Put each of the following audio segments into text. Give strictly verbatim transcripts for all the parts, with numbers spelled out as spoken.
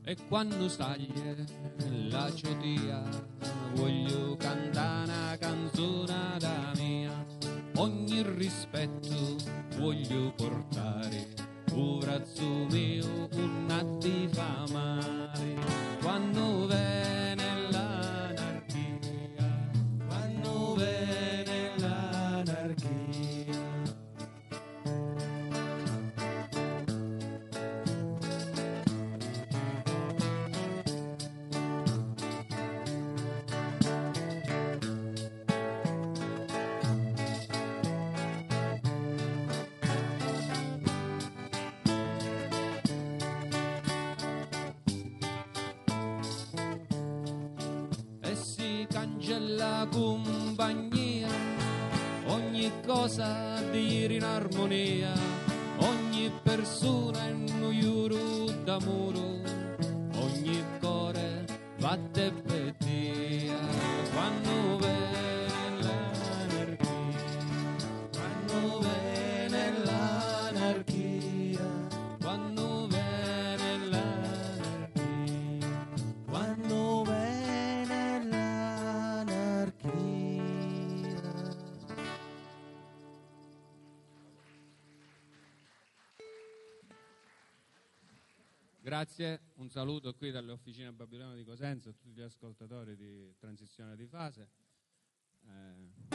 E quando staglie la ciotia, voglio cantare una canzone da mia. Ogni rispetto voglio portare, un razzo mio, una di famare. Quando viene l'anarchia, quando viene l'anarchia. La compagnia, ogni cosa dire in armonia, ogni persona in un giuro d'amore, ogni cuore batte per te. Quando viene l'anarchia, quando viene l'anarchia, quando viene l'anarchia, quando viene Grazie, un saluto qui dalle officine Babilone di Cosenza a tutti gli ascoltatori di Transizione di Fase. Eh...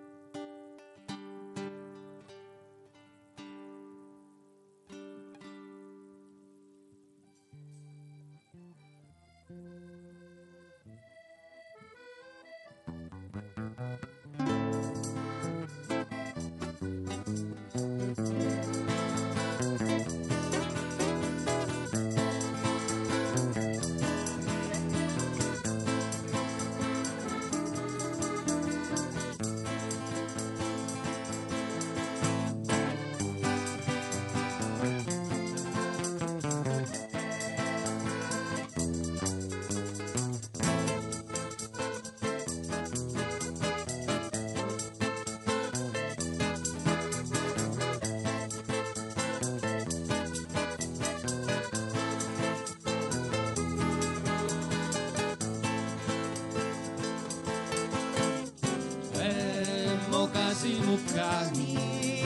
Muccani,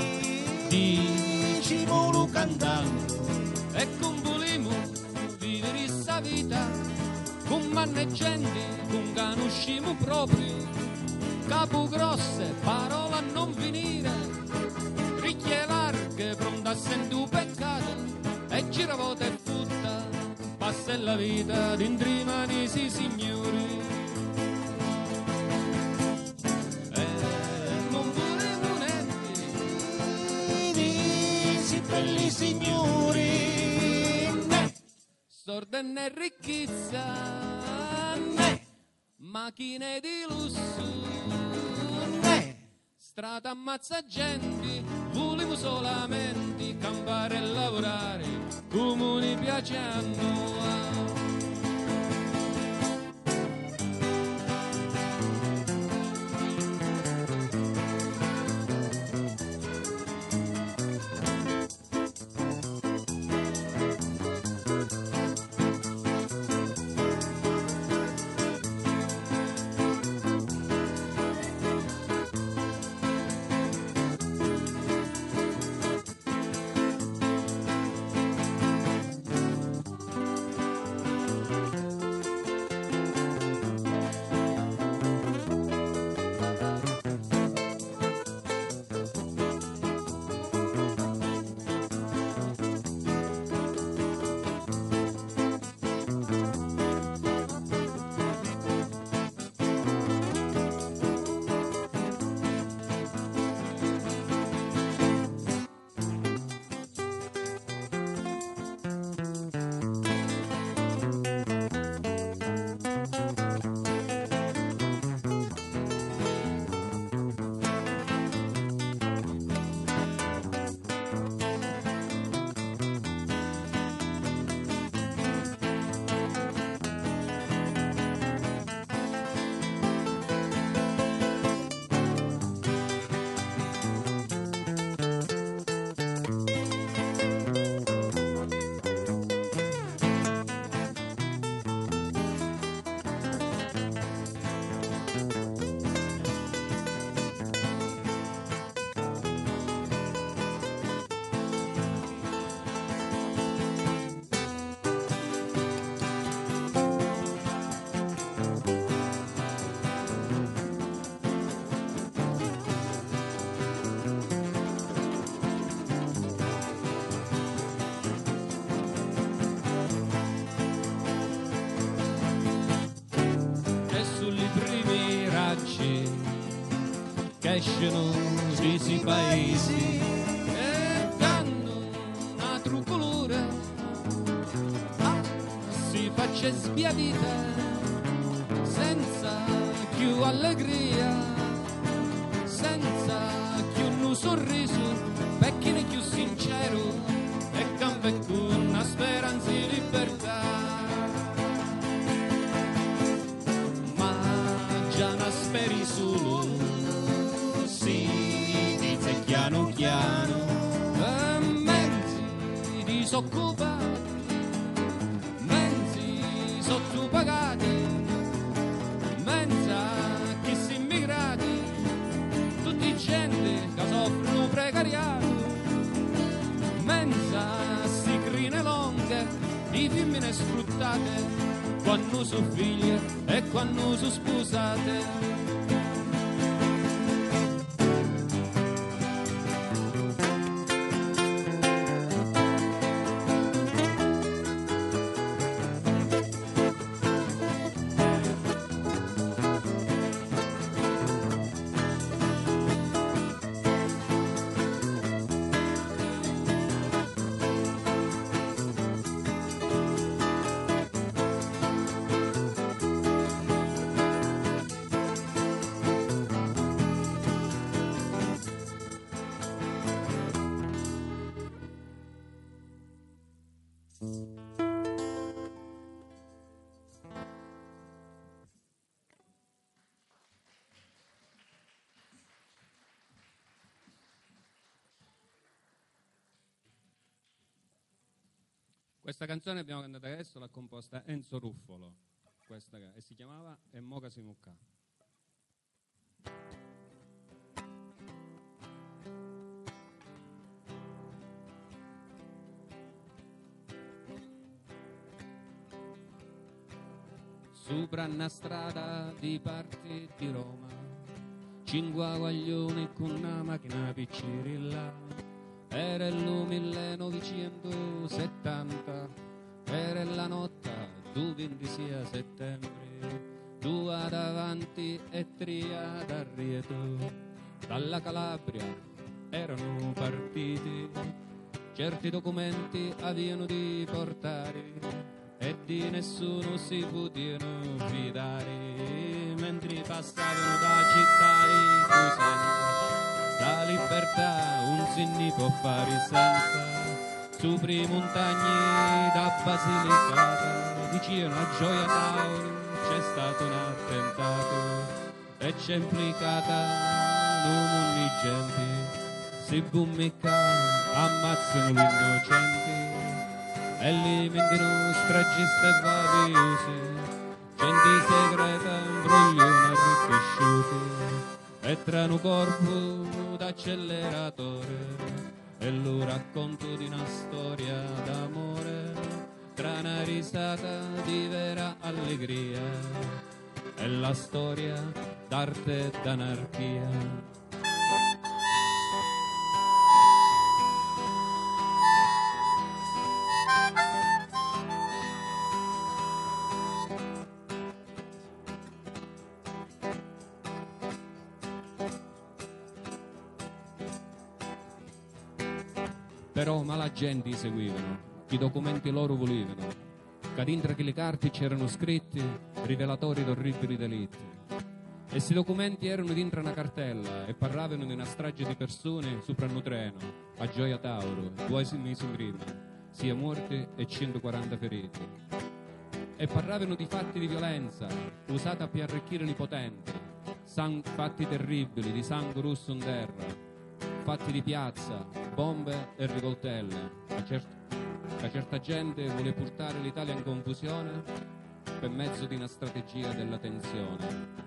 dici molo cantando e con volemo vivere sta vita con manneggenti, con conosciamo proprio capo grosse, parole a non finire, ricchie larghe, pronta a sentire un peccato e giravota e futta, passa la vita dentro i mani, sì signori. Belli signori, né, sorda né ricchezza, né, macchine di lusso, né, strada ammazza gente, volevo solamente campare e lavorare, come piace a noi. escono di questi paesi e danno una trucolore, ah, si faccia sbiadita senza più allegria, senza più un sorriso, perché ne più sincero e cambia con una speranza di libertà. Ma già non speri solo, si dice piano piano, e mezzi disoccupati, mezzi sottopagati, menza chi si immigrati, tutti gente che soffrono precariato, menza si crine lunghe di femmine sfruttate, quando sono figlie e quando sono sposate. Questa canzone abbiamo cantato adesso, l'ha composta Enzo Ruffolo, questa, e si chiamava E mo' che si mucca. Sopra una strada di parte di Roma, cinque guaglioni con una macchina piccirilla. Era il millenovecentosettanta, era la notte du ventisei settembre, due davanti e tre d'arrietro, dalla Calabria erano partiti, certi documenti avevano di portare e di nessuno si potevano fidare, mentre passavano da città e così. La libertà un si ne può fare senza, su pre montagne da Basilicata, vicino a Gioia Tauro c'è stato un attentato e c'è implicata non di gente, si bummicca ammazzano gli innocenti e li mendono stragiste e variose, gente segreta, imbroglione e ricresciuti. E tra un corpo d'acceleratore e lo racconto di una storia d'amore, tra una risata di vera allegria e la storia d'arte e d'anarchia. Però ma la gente seguivano, i documenti loro volevano, che dentro quelle carte c'erano scritti rivelatori di orribili delitti. E questi documenti erano dentro una cartella e parlavano di una strage di persone sopra un treno a Gioia Tauro, due mesi prima, sia morti e centoquaranta feriti. E parlavano di fatti di violenza usata per arricchire i potenti, sang- fatti terribili di sangue rosso in terra, fatti di piazza, bombe e rivoltelle. La, cer- la certa gente vuole portare l'Italia in confusione per mezzo di una strategia della tensione.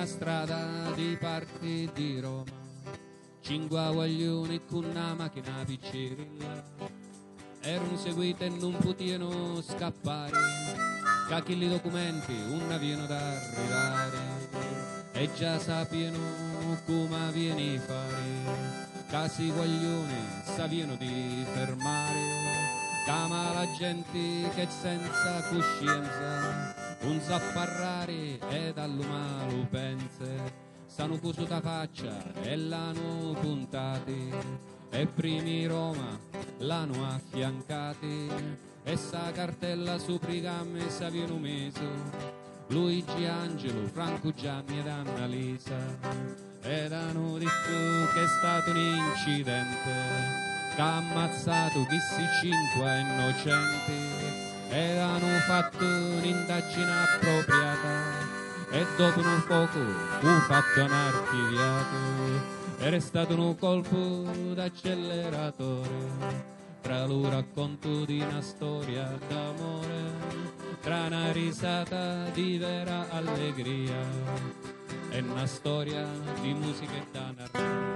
strada di parchi di Roma, cinque guaglioni con una macchina piccirilla, erano seguiti e non potevano scappare, che i documenti non avevano da arrivare, e già sapevano come viene a fare, casi guaglioni sapevano di fermare, chiama la gente che senza coscienza non sa parlare e dall'umano pensa, stanno cuso da faccia e l'hanno puntati, e primi Roma l'hanno affiancati, e sa cartella su prigamme s'avviano meso, Luigi Angelo, Franco Gianni ed Annalisa, ed hanno detto che è stato un incidente che ha ammazzato questi cinque innocenti, ed hanno fatto un'indagine appropriata, e dopo un poco fu fatto un archiviato, era stato un colpo d'acceleratore, tra lo racconto di una storia d'amore, tra una risata di vera allegria e una storia di musica e da narrare.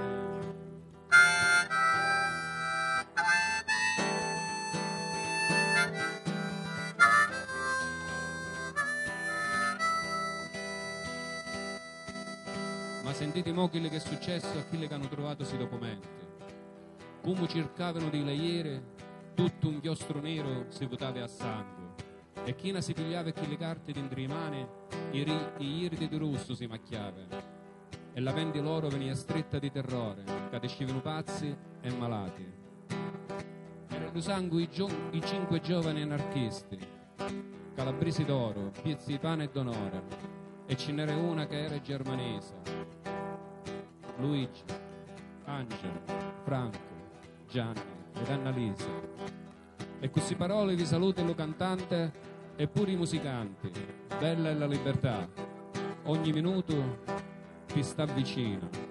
Ma sentite mo quello che è successo a quelli che hanno trovato questi documenti, come cercavano di leggere tutto un chiostro nero si votava a sangue, e chi ne si pigliava quelle carte dentro le mani i iridi di rosso si macchiavano, e la mente loro veniva stretta di terrore, che escivano pazzi e malati. Erano sangue i, gio- i cinque giovani anarchisti, calabresi d'oro, piezzi di pane e d'onore, e ce n'era una che era germanese, Luigi, Angelo, Franco, Gianni ed Annalisa. E queste parole vi saluta lo cantante e pure i musicanti. Bella è la libertà, ogni minuto ti sta vicino.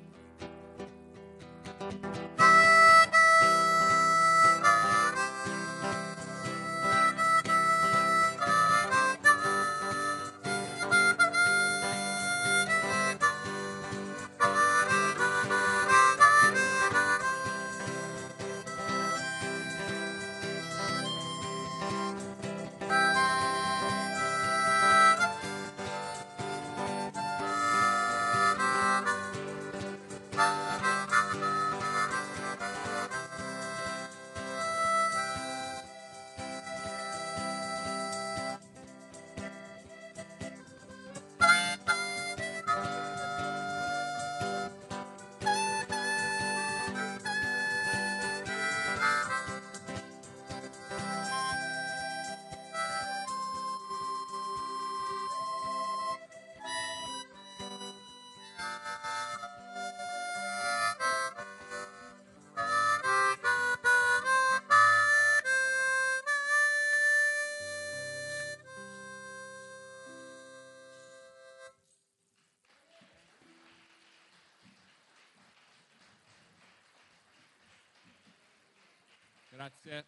Grazie.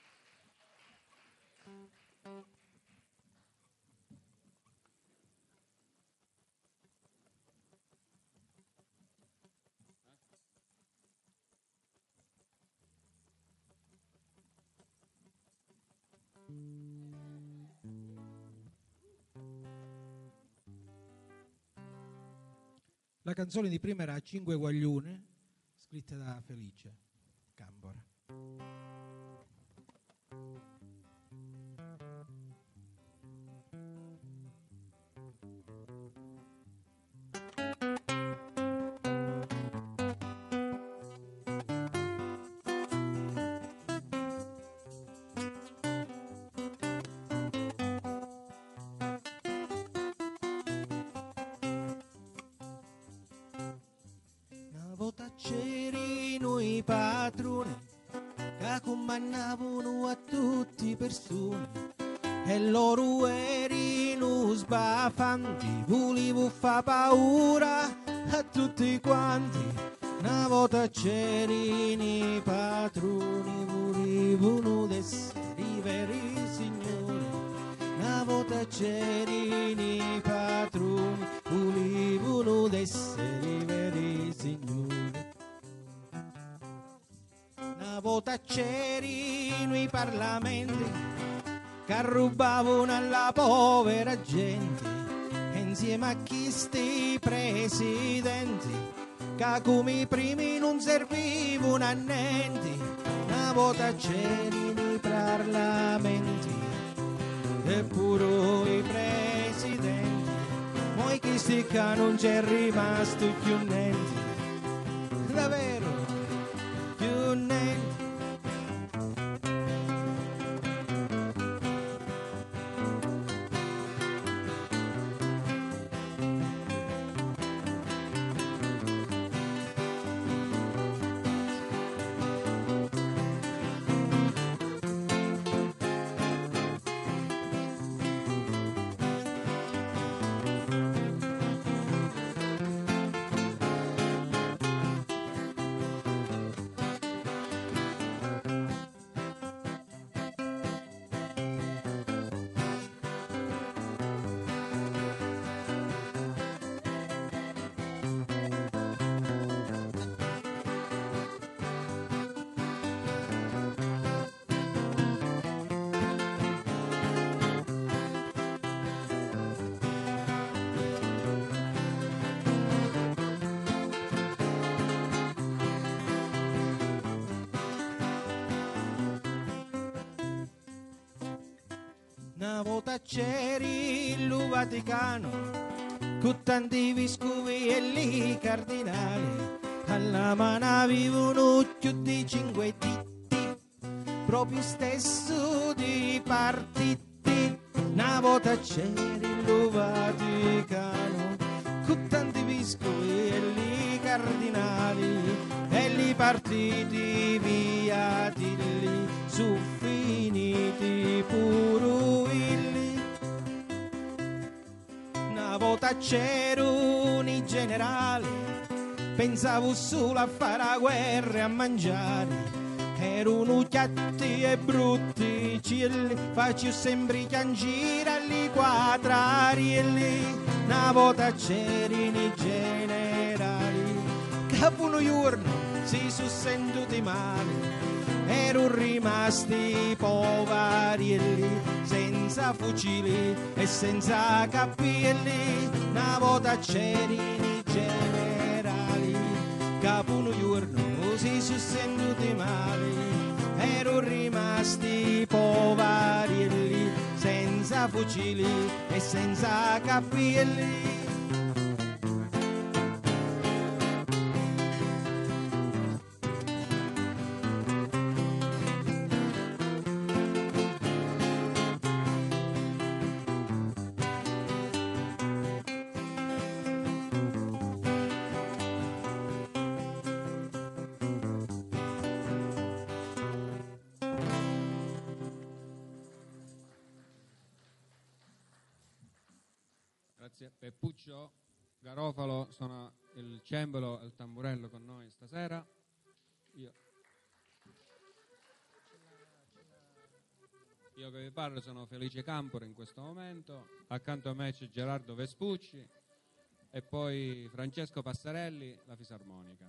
La canzone di prima era Cinque Guaglione, scritta da Felice Cambora. C'erano i padroni che comandavano a tutti persone, e loro erano sbaffanti, volevo far paura a tutti quanti. Una volta c'erano i padroni, volevano essere i veri signori. Una volta c'erano i padroni, volevano partiti, noi parlamenti, che rubavano alla povera gente, e insieme a chi sti presidenti, che come i primi non servivano a niente, una volta c'erano i parlamenti, eppure i presidenti, poi chi sti che non c'è rimasto più niente, davvero più niente. Una volta c'eri il Vaticano, con tanti vescovi e li cardinali, alla mano vivono più di cinque diti, proprio stesso di partiti. Una volta c'eri il Vaticano, con tanti vescovi e li cardinali, e li partiti via di lì, su finiti pure illi. Una volta c'erano i generali, pensavo solo a fare la guerra e a mangiare, erano chiatti e brutti cieli, faccio sempre chiangire alle quadrarielli. Una volta c'erano i generali, che un giorno si sono sentiti male, erano rimasti povarielli, senza fucili e senza cappelli. Una volta c'erano i generali, che un giorno si sono sentiti male, erano rimasti povarielli, senza fucili e senza cappelli. Grazie. Peppuccio Garofalo suona il cembalo e il tamburello con noi stasera. Io, Io che vi parlo sono Felice Campore in questo momento. Accanto a me c'è Gerardo Vespucci e poi Francesco Passarelli, la fisarmonica.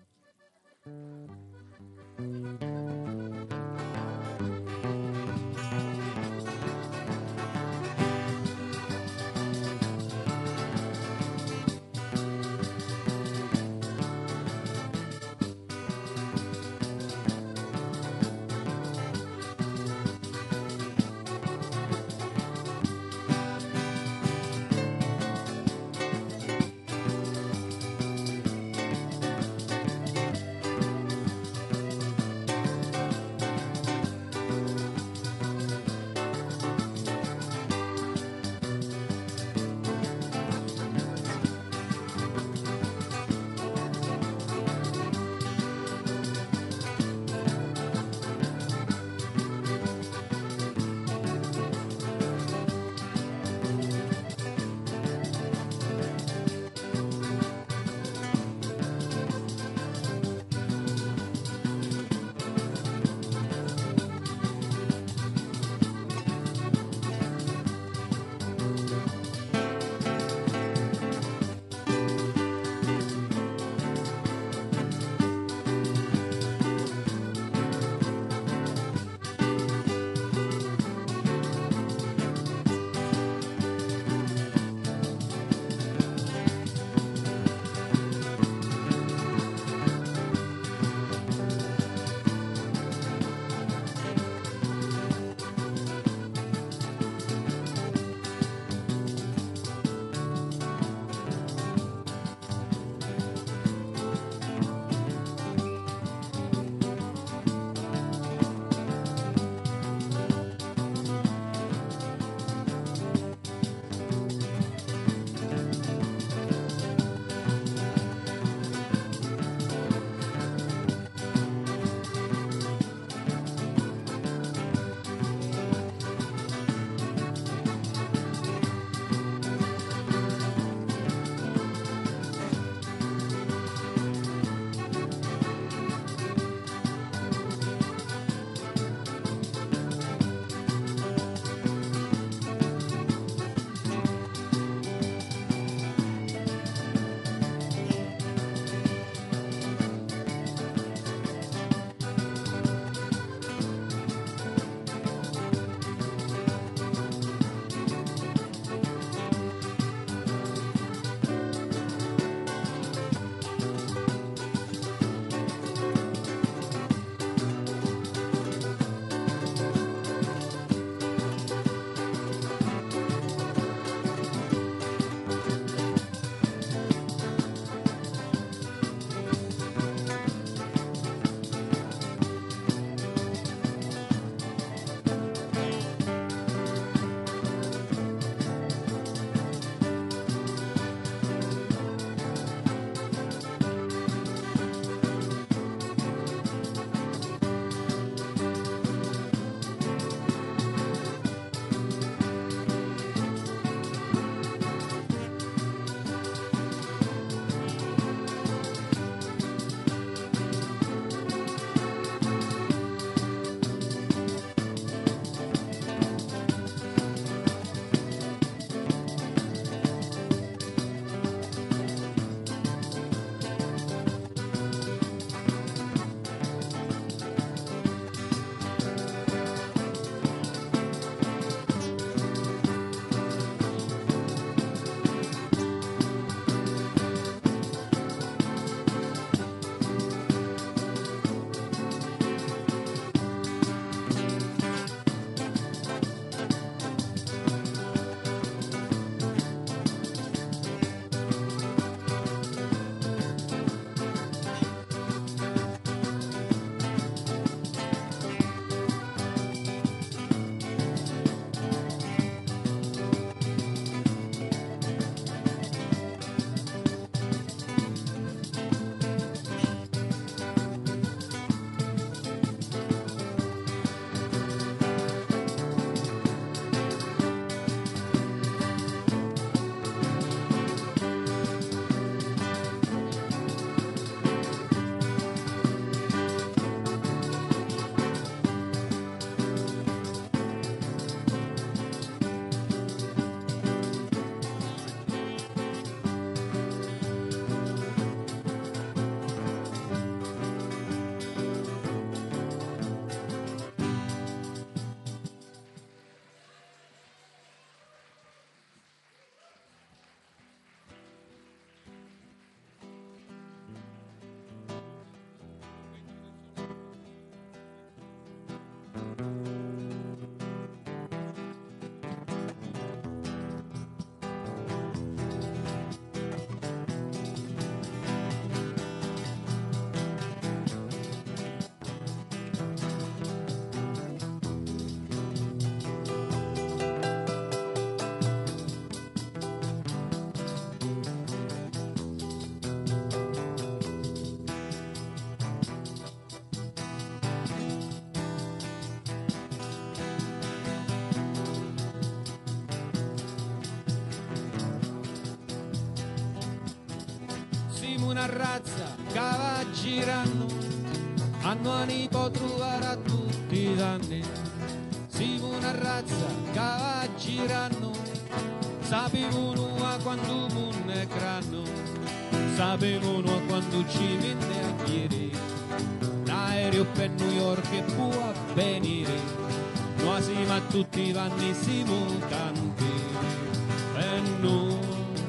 una razza che va girando, hanno ani può trovare a tutti i danni. Siamo una razza che va girando, sapevano a quando munne cranno, sapevano a quando ci venne a chiedere, l'aereo per New York e può avvenire, noi siamo a tutti i vanni, siamo tanti, e noi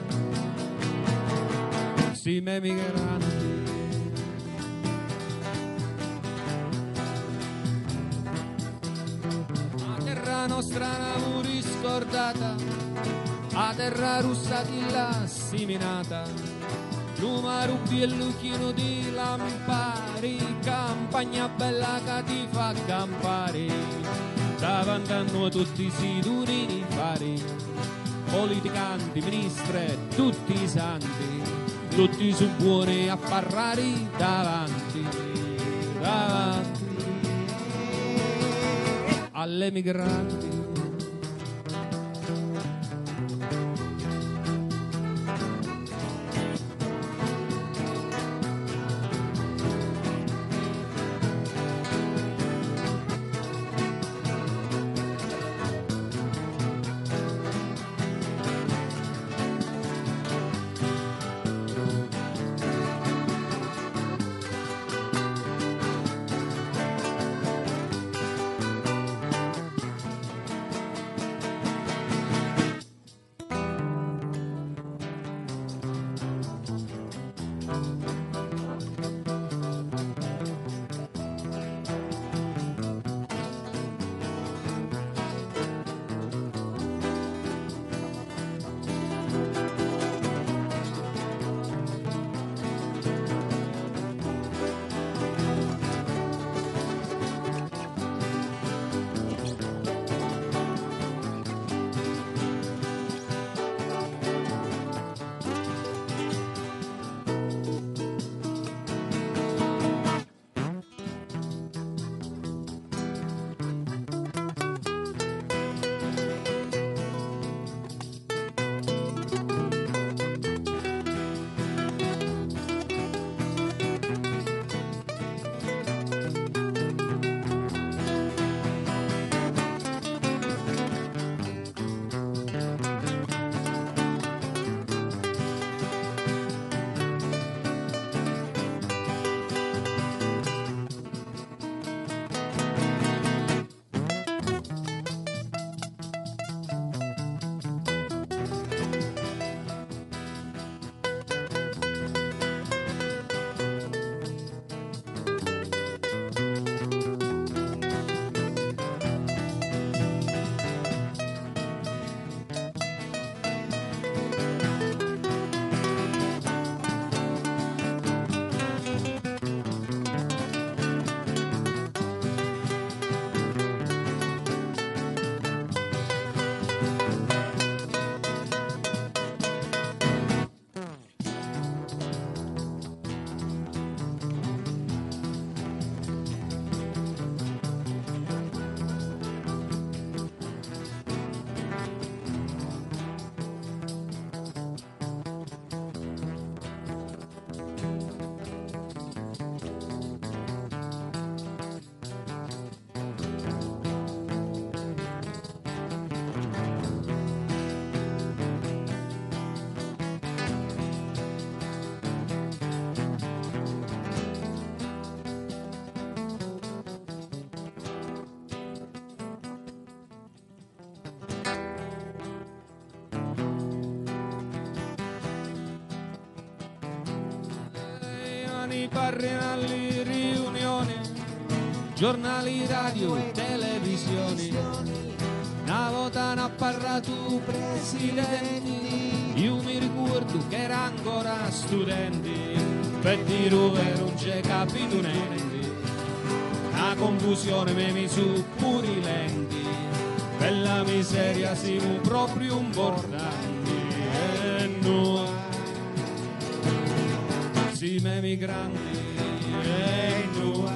siamo emigranti. La nostra nave riscordata, a terra russa di là seminata, numero bielluchino di lampari, campagna bella che ti fa campare, davanti a noi tutti si durini fari, politicanti, ministri, tutti i santi, tutti su buoni a parlare davanti, davanti alle migranti. Parrino alle riunioni, giornali, radio, televisioni, una volta ne ha parlato presidenti, io mi ricordo che era ancora studenti, per dire vero non c'è capito niente, la confusione mi mi su pure i lenti, per la miseria siamo proprio importanti, e noi siamo emigranti, e noi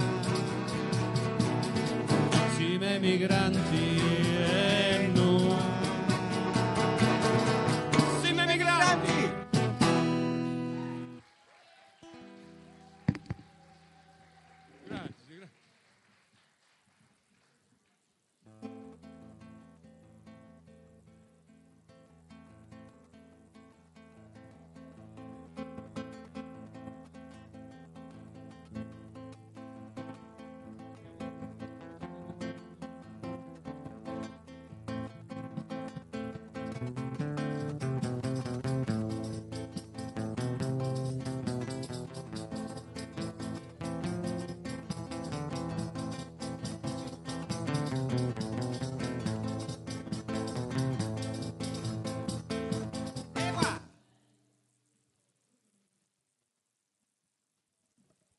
siamo emigranti, e noi siamo emigranti.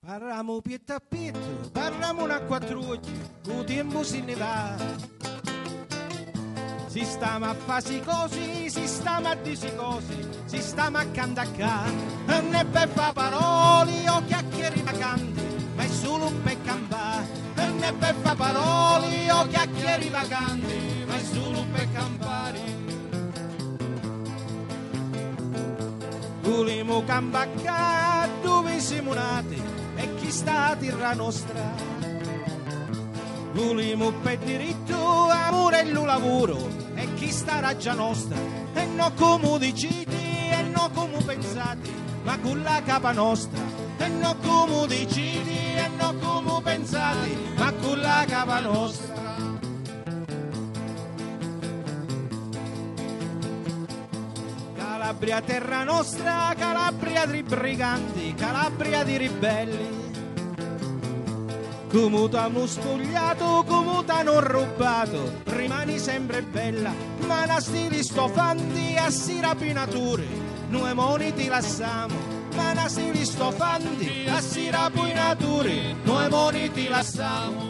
Parliamo pietto a pietto, parliamo una quattro occhi, il tempo se ne va. Si stiamo a fare cose, si stiamo a dire cose, si stiamo a cantare. Non è per fare parole o chiacchiere vacanti, ma è solo per campare. Non è per fare parole o chiacchiere vacanti, ma è solo per campare. Vogliamo campare dove siamo nati e chi sta a terra nostra. Vogliamo per diritto, amore e lo lavoro e chi sta raggia nostra. E non come decidi e non come pensate, ma con la capa nostra. E non come decidi e non come pensate, ma con la capa nostra. Calabria terra nostra, Calabria di briganti, Calabria di ribelli. Come t'hanno spogliato, come t'hanno rubato, rimani sempre bella, ma la stili sto fanti a si rapinature, noi moni ti lasciamo, ma la stili sto fanti a si rapinature, noi moni ti lasciamo.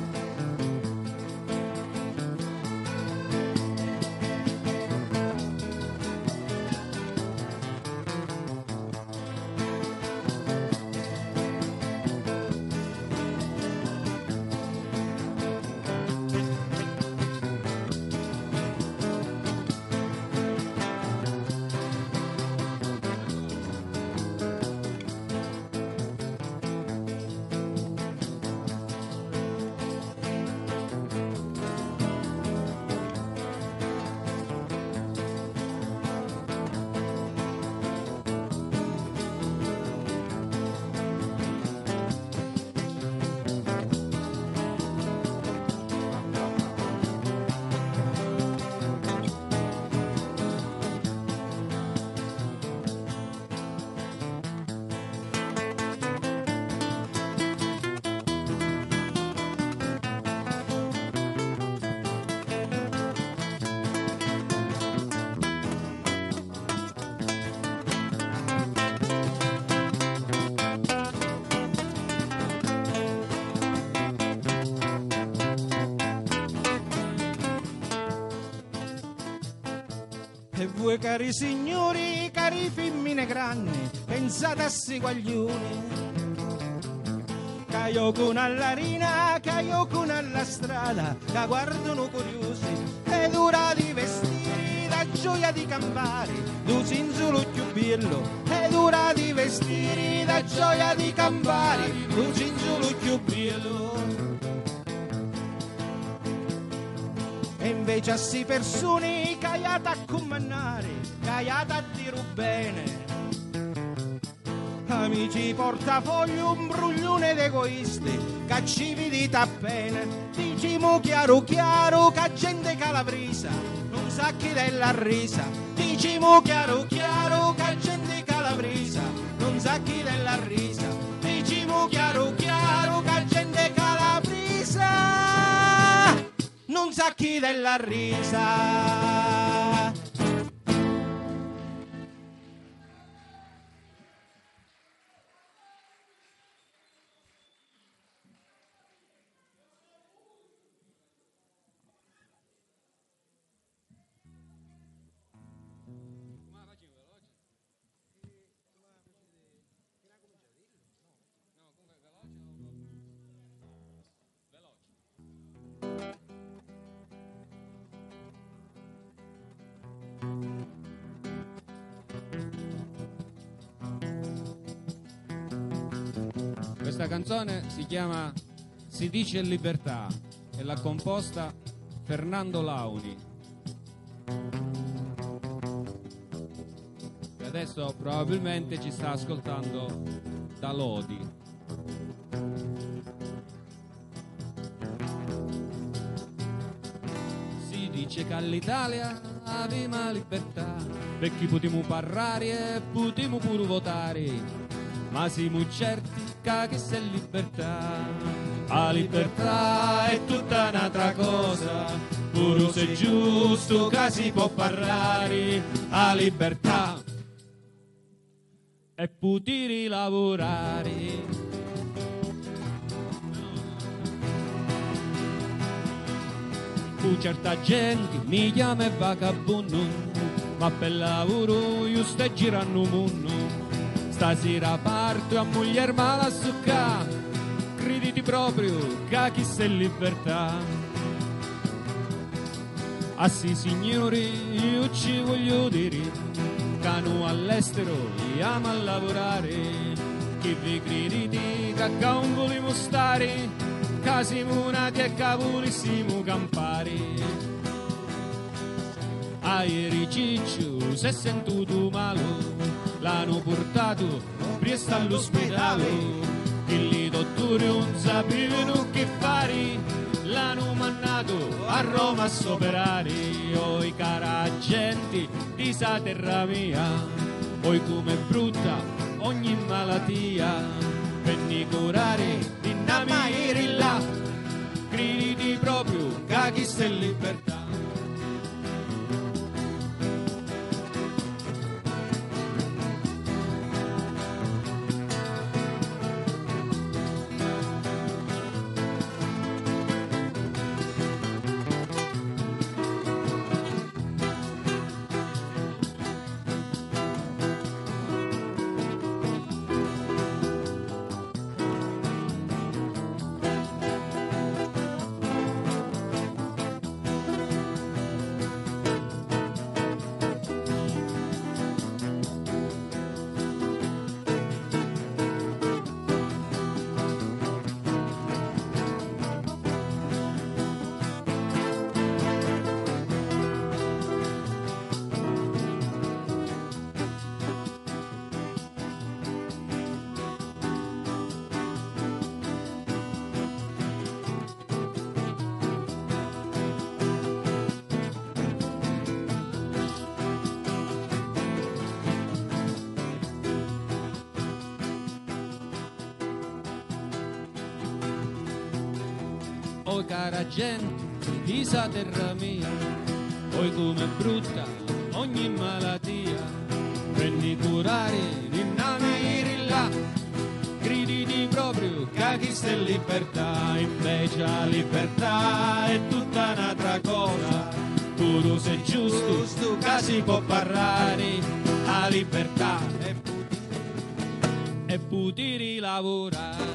E voi cari signori, cari femmine grandi, pensate a sti guaglioni. Che io con alla rina, che io con alla strada, che guardano curiosi, ed ora di vestire da gioia di campare, tu senza lo più bello, ed ora di vestire da gioia di campare, tu senza lo più bello. E invece a si persone caiate a comandare, caiate a dire bene. Amici portafoglio, un bruglione d'egoisti, che ci vedete appena. Diciamo chiaro chiaro che gente calabresa non sa chi della risa. Diciamo chiaro chiaro che gente calabresa non sa chi della risa. Diciamo chiaro chiaro che gente calabresa non sa chi della risa. Questa canzone si chiama Si dice libertà e l'ha composta Fernando Launi, che adesso probabilmente ci sta ascoltando da Lodi. Si dice che all'Italia aveva libertà, perché potremmo parlare e potremmo pure votare, ma siamo certi che se libertà, la libertà è tutta un'altra cosa, pure se è giusto che si può parlare, la libertà è poter lavorare, Fu certa gente mi chiama vagabondo, ma per lavoro io sto girando mondo. Stasera parto a moglie mala succa, crediti proprio che chi sei in libertà. Ah sì signori, io ci voglio dire, che noi all'estero andiamo a lavorare, che vi crediti che non vogliamo stare, che siamo nati e che volessimo campare. A ieri Ciccio si è sentito male, l'hanno portato presto all'ospedale, e i dottori non sapevano che fare, l'hanno mandato a Roma a soperare. Oi cara gente di sa terra mia, oi come brutta ogni malattia, venni curare di namiri là, crediti proprio che chi sta in libertà. Oh cara gente di sa terra mia, oi come brutta ogni malattia, prendi curare di namiri là, crediti proprio che chi sta in libertà. Invece la libertà è tutta un'altra cosa, tu sei giusto che si può parlare, la libertà è e poter lavorare.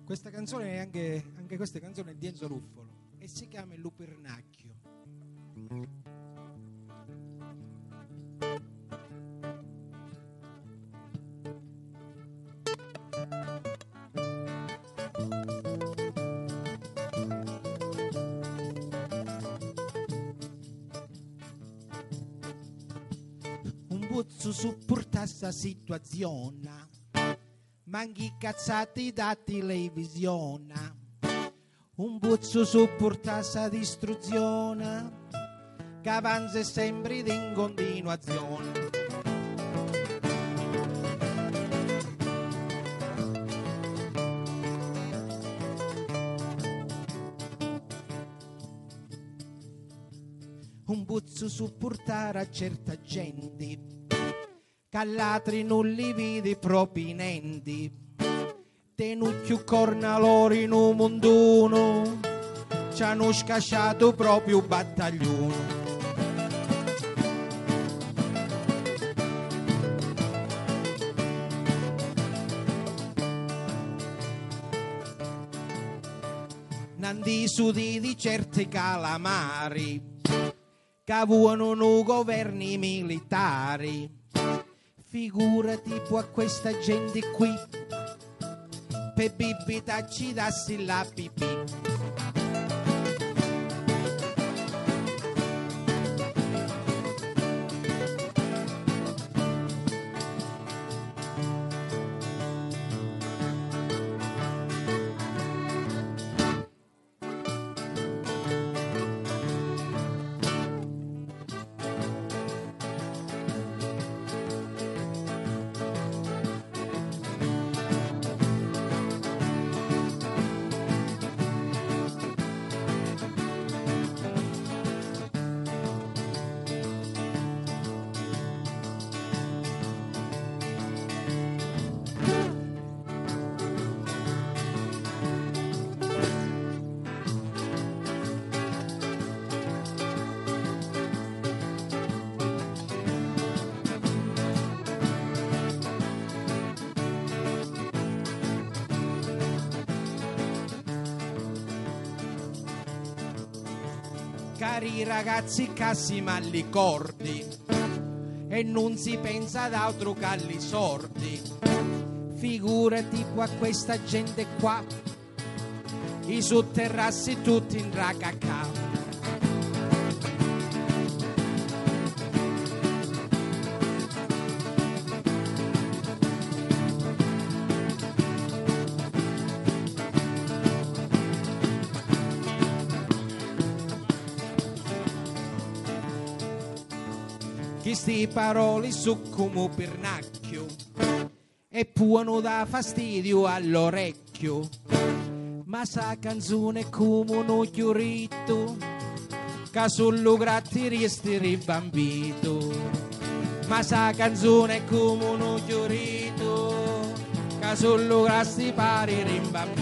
Questa canzone è anche, anche questa canzone è di Enzo Ruffolo e si chiama Il Lupernacchio. Un buzzo supporta sta situazione, manchi cazzati da televisione, un buzzo supporta sta distruzione che avanza sempre in continuazione. Un buzzo supportare a certa gente che all'altri non li vede propinenti, tenucchio corna loro in un monduno, ci hanno scasciato proprio battaglione. Nandi sudi di certi calamari che avevano governi militari, figurati a questa gente qui, per bibita ci dassi la pipì. Cari ragazzi cassi mallicordi e non si pensa ad altro che agli sordi, figurati qua questa gente qua, i sotterrassi tutti in racacà. Queste parole su come pernacchio e puano da fastidio all'orecchio, ma sa canzone come un occhiorito che sullo gratti resti ribambito, ma sa canzone come un occhiorito che sullo gratti pari rimbambito.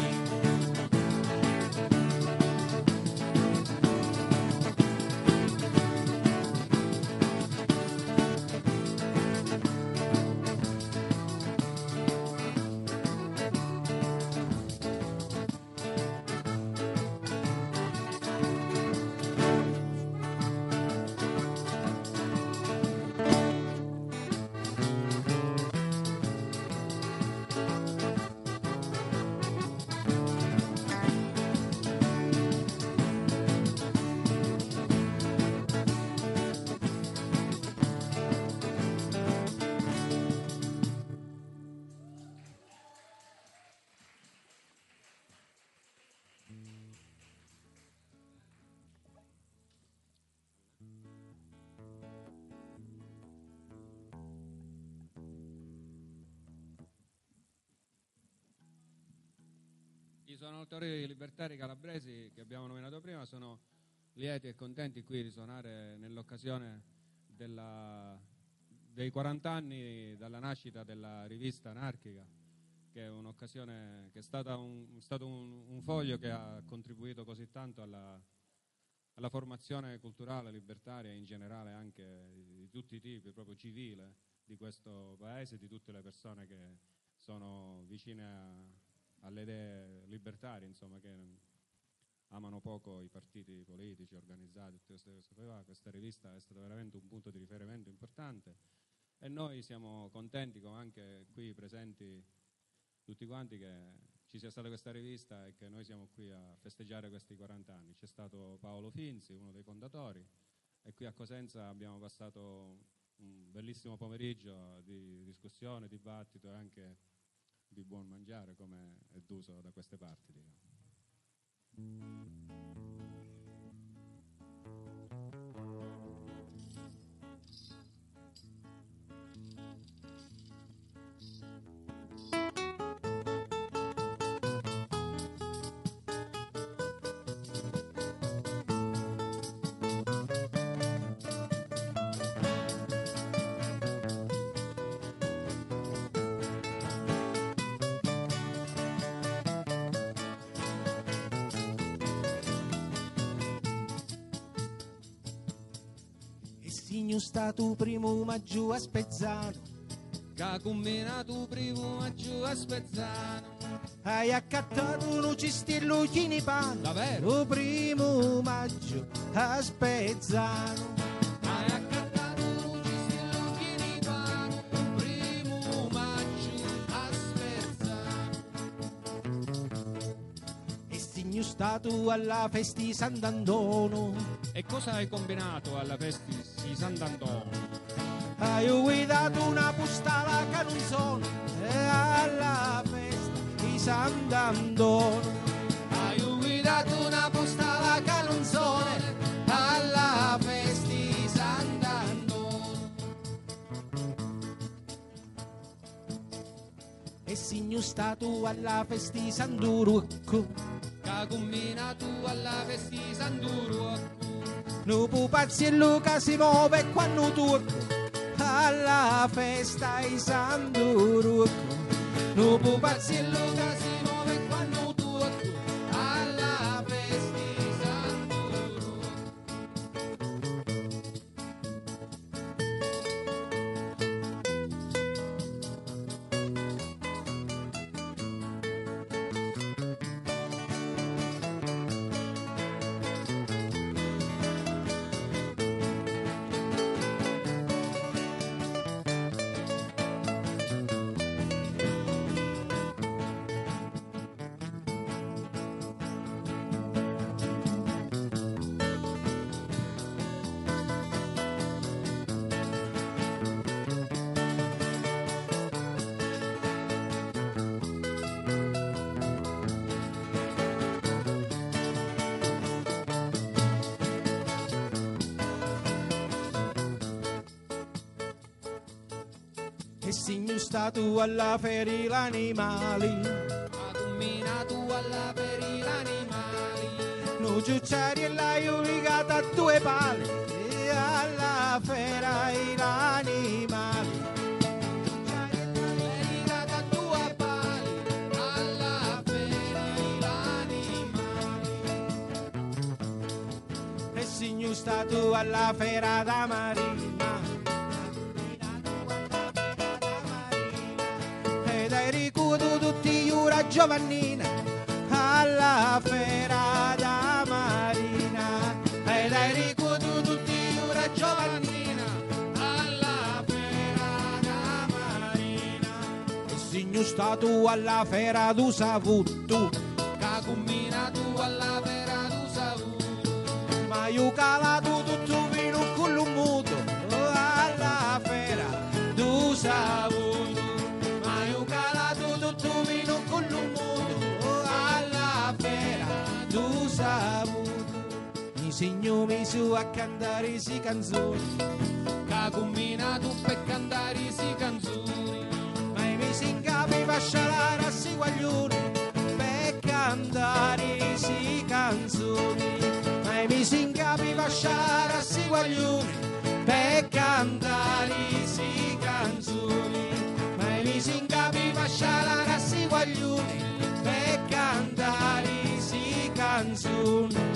I suonatori libertari calabresi che abbiamo nominato prima sono lieti e contenti qui di suonare nell'occasione della, dei quaranta anni dalla nascita della rivista anarchica, che è un'occasione che è stata un, stato un, un foglio che ha contribuito così tanto alla, alla formazione culturale libertaria in generale, anche di, di tutti i tipi, proprio civile, di questo paese e di tutte le persone che sono vicine a alle idee libertarie, insomma, che amano poco i partiti politici organizzati, tutte queste cose qua. Questa rivista è stata veramente un punto di riferimento importante e noi siamo contenti, come anche qui presenti tutti quanti, che ci sia stata questa rivista e che noi siamo qui a festeggiare questi quaranta anni. C'è stato Paolo Finzi, uno dei fondatori, e qui a Cosenza abbiamo passato un bellissimo pomeriggio di discussione, dibattito e anche di buon mangiare, come è d'uso da queste parti, diciamo. Signo stato primo maggio a Spezzano, che ha combinato primo maggio a Spezzano. hai accattato un cistello chini pane, Davvero? primo maggio a Spezzano. Hai accattato un cistello chini pane, primo maggio a Spezzano. E signo stato alla festa di Sant'Antono, E cosa hai combinato alla festa di Sant'Antonio? hai guidato una postala canzone alla festa di Sant'Antono. Hai guidato una postala canzone alla festa di Sant'Antonio. E signo stato alla festa di Sant'Urucco, Che ha combinato alla festa di Sant'Urucco. no pupazzello che si muove quando tocco alla festa di Sant'Urucco. No pupazzello che si muove quando tocco Alla festa di Sant'Urucco. e signo stato alla ferie l'animali, Ha combinato alla per gli animali. no ciucciari e l'aio legato a due pali e alla fera e l'animali. Legata a due pali, alla per gli animali. E signo stato alla fera da Marina, ed hai ricudo tutti gli ora Giovannina alla fera da Marina, ed hai ricudo tutti gli ora Giovannina Alla pera da Marina. E signo stato alla fera du Savuttu, che ha combinato alla pera tu saputo. ma io calato tutto vino con l'umuto alla fera du Savuttu, ma io calato tutto vino con l'umuto alla fera du Savuttu. Mi segno mi su a cantare si canzoni, Che ha combinato per cantare si canzoni. ma mi si incapiva scialare a si guaglioni per cantare si canzoni, ma mi si incapiva scialare a si guaglioni per cantare si canzoni, ma mi si incapiva scialare a si guaglioni per cantare si canzoni.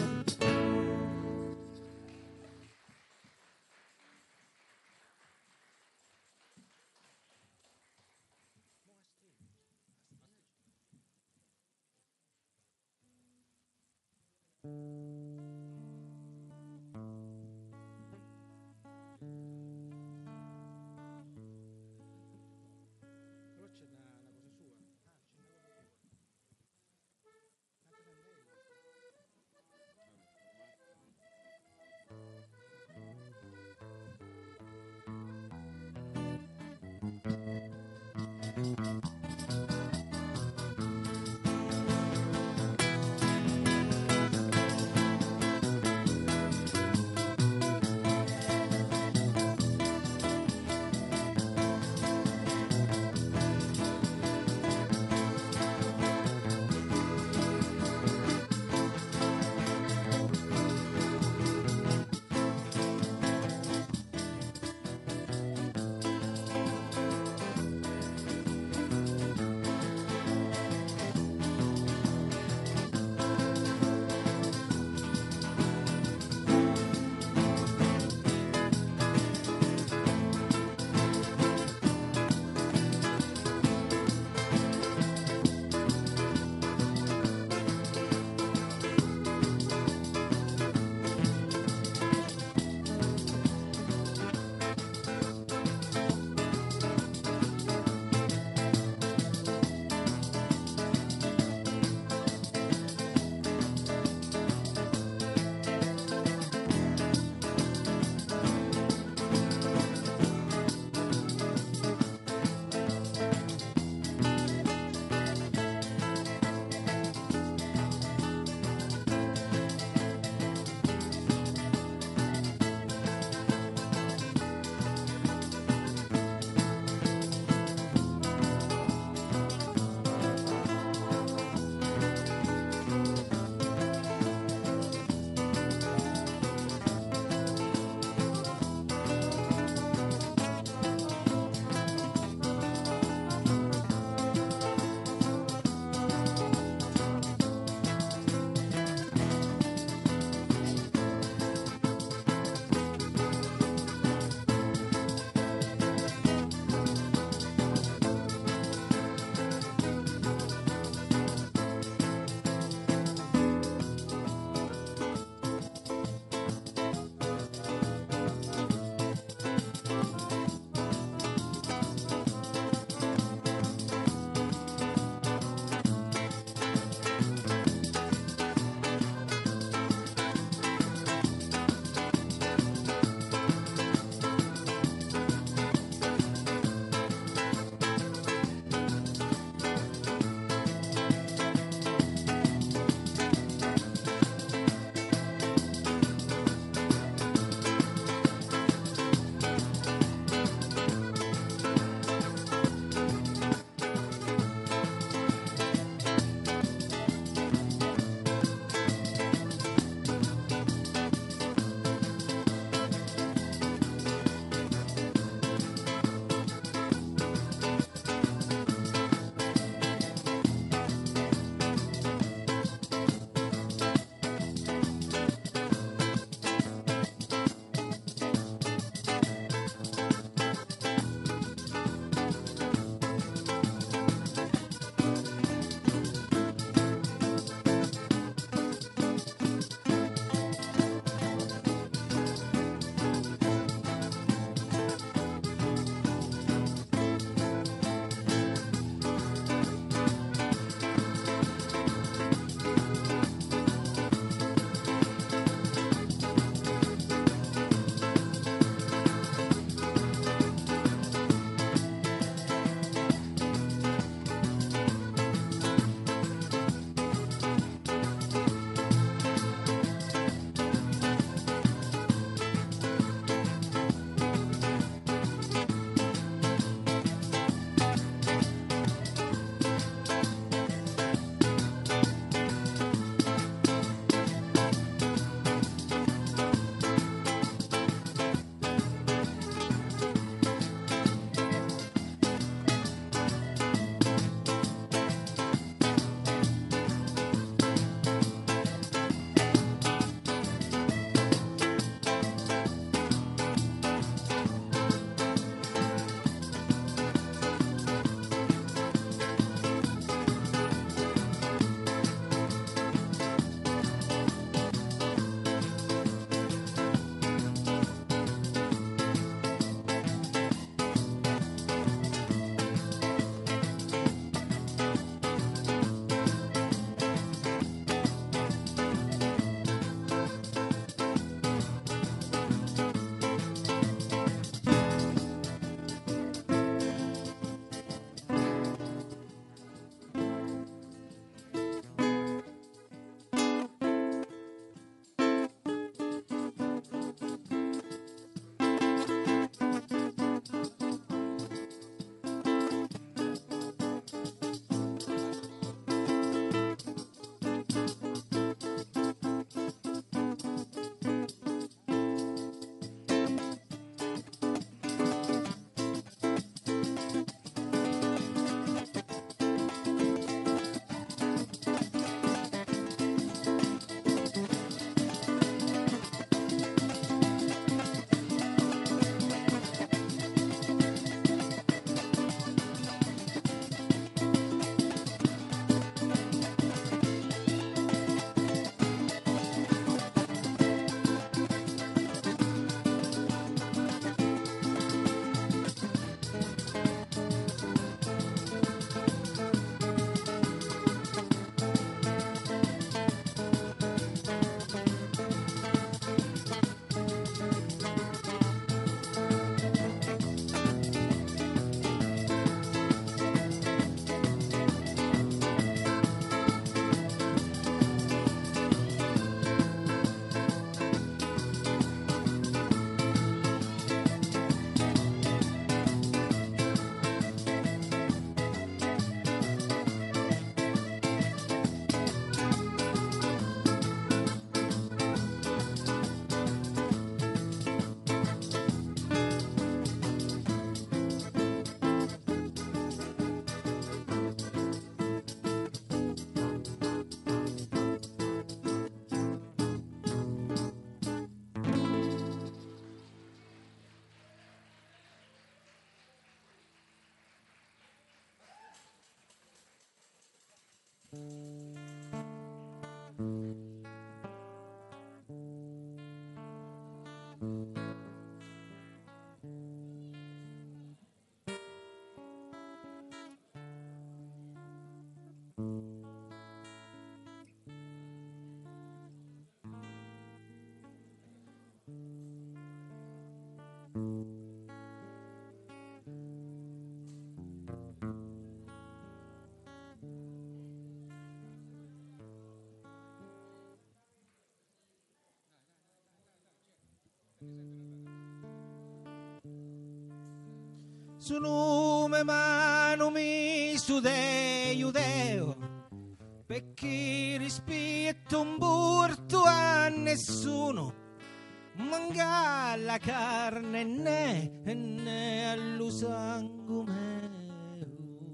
Su nome mano mi sude giudeo, perché rispetto un burto a nessuno, manca la carne né, né allo sangue mio.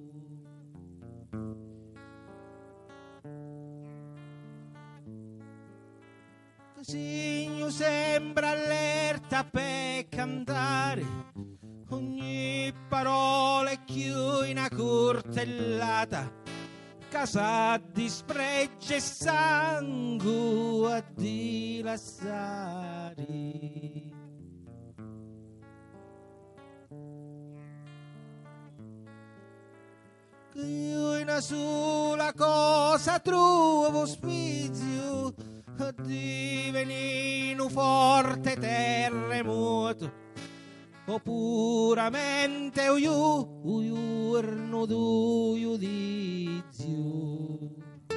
Così io sembra allerta per cantare, ogni parola è più una cortellata, casa di spregio e sangue a dilassare. Che io una sola cosa trovo spizio, a divenire un forte terremoto, o puramente un giorno do giudizio.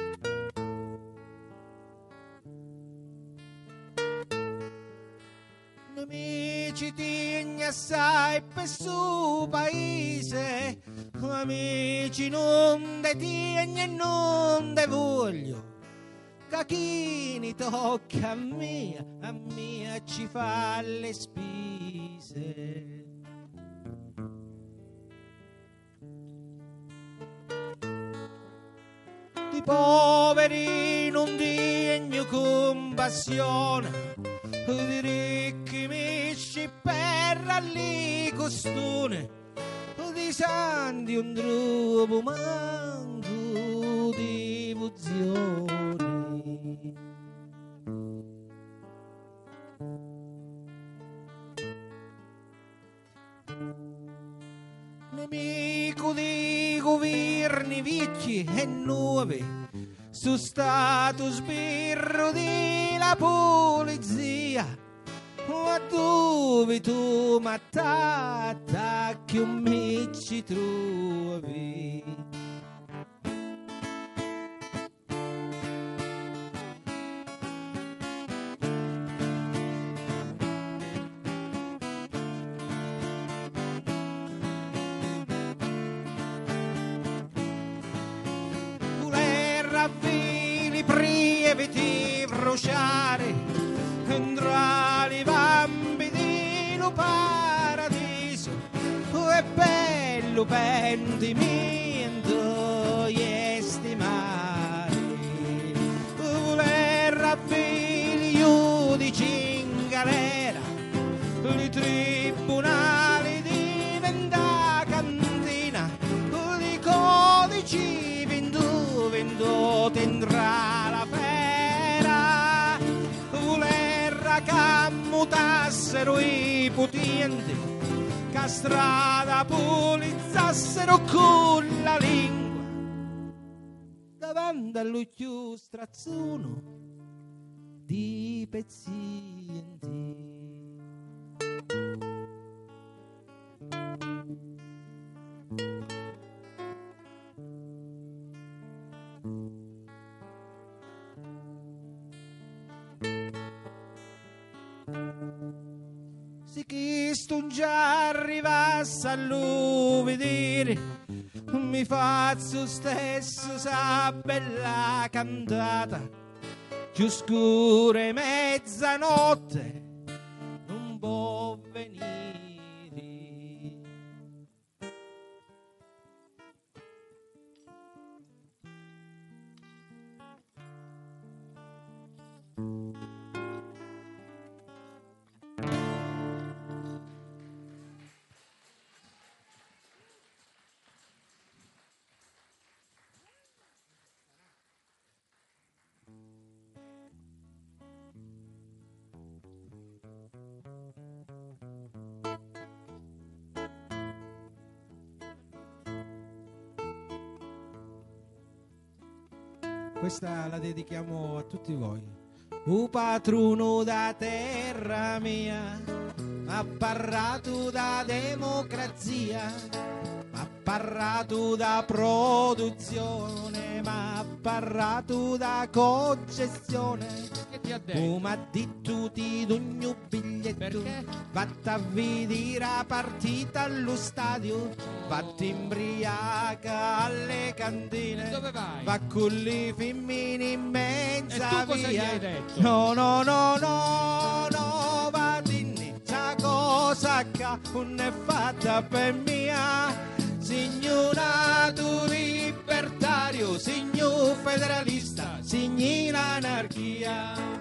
Amici tieni assai per suo paese, amici non te tieni e non te voglio, che chi ne tocca a me, a me ci fa le spese. Di poveri non degno compassione, di ricchi mesci per alli costone, di santi un trovo manco di devozione. Nemico di governi vecchi e nuovi, su stato sbirro della polizia, ma dove tu mattata che un me ci trovi? Breviti bruciare tra le vampe dello paradiso, è bello pentimento e stimare, voler avvili giudici in galera, i tribunali diventa cantina, i codici vinto vinto tendrà la fera, voler cammutassero i potenti, che strada pulizzassero con la lingua, davanti all'occhio strazzuno di pezienti. Se questo già arrivasse a lo vedere, mi faccio stesso sa bella cantata, più scura e mezzanotte non può venire. Questa la dedichiamo a tutti voi. O patrono da terra mia, ha parlato da democrazia, ha parlato da produzione, ma ha parlato da concessione. Che ti ha detto? Come ha detto ti d'ogni biglietto, Perché? vatti a vedere la partita allo stadio, vatti imbriaca alle cantine, Dove vai? va con le femmine in mezza E tu cosa gli via. hai detto? No, no, no, no, no, va dinni, sta cosa che non è fatta per mia. Signorato libertario, signor federalista, signora anarchia.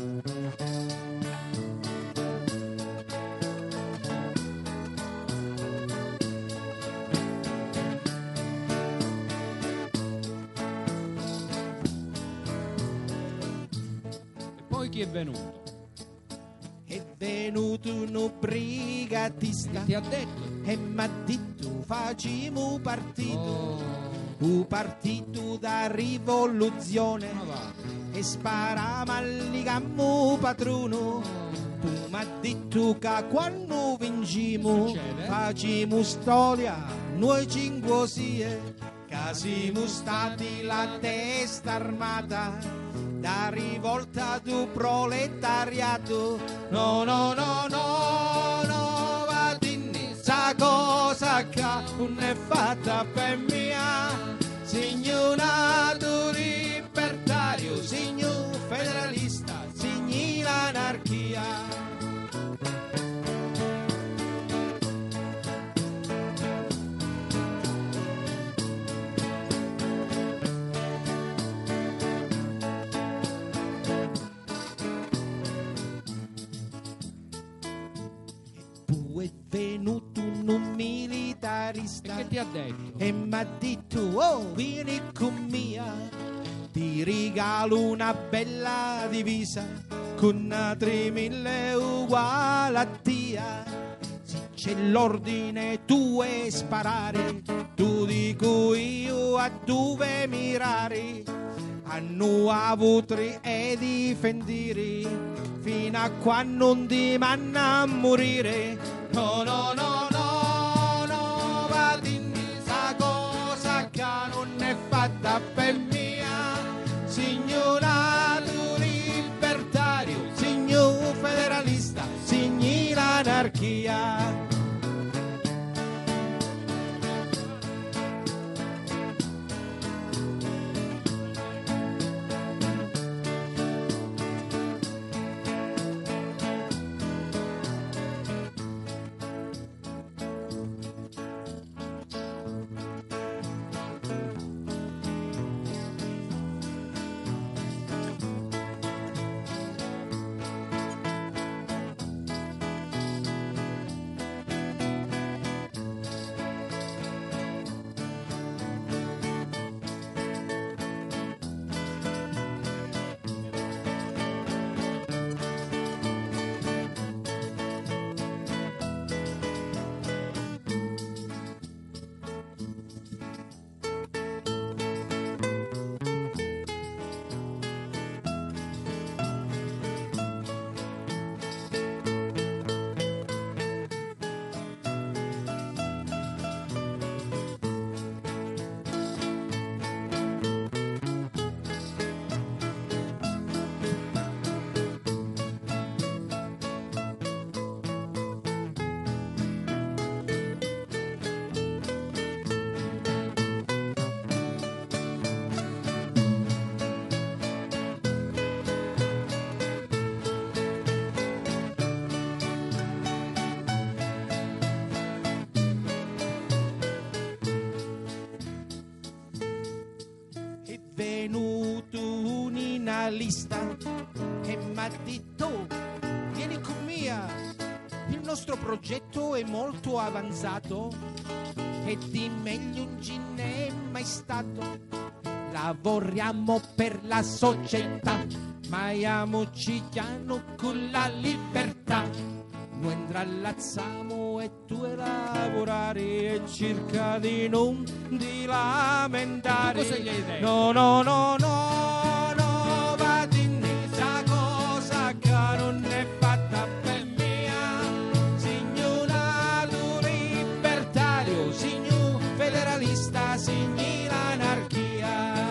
E poi chi è venuto? È venuto un brigatista Che ti ha detto? e mi ha detto facciamo partito, Oh, un partito da rivoluzione, ma va. e spariamo all'icammo patrono. Tu mi ha detto che quando vinciamo Che succede? facciamo storia, noi cinque sie, che siamo stati la testa armata da rivolta du proletariato. No, no, no, no, no, va dinni, sta cosa che non è fatta per mia. Signorato libertario, signor federalista, signi l'anarchia. È venuto un militarista E che ti ha detto? e mi ha detto oh vieni con mia, ti regalo una bella divisa con tremila uguale a tia. Se c'è l'ordine tu e sparare, tu dico io a dove mirare. Hanno avuto e difendere fino a quando non ti manna a morire. No, no, no, no, no, va dinni sta cosa che non è fatta per mia. Signorato libertario, signor federalista, signi l'anarchia. venuto un analista e mi ha detto vieni con mia, il nostro progetto è molto avanzato e di meglio non ce n'è mai stato. Lavoriamo per la società, ma amiamoci piano con la libertà. Noi intrallazziamo e tu e lavorare e cerca di non di lamentare. Tu cosa gli hai detto? No, no, no, no. federalista segni l'anarchia.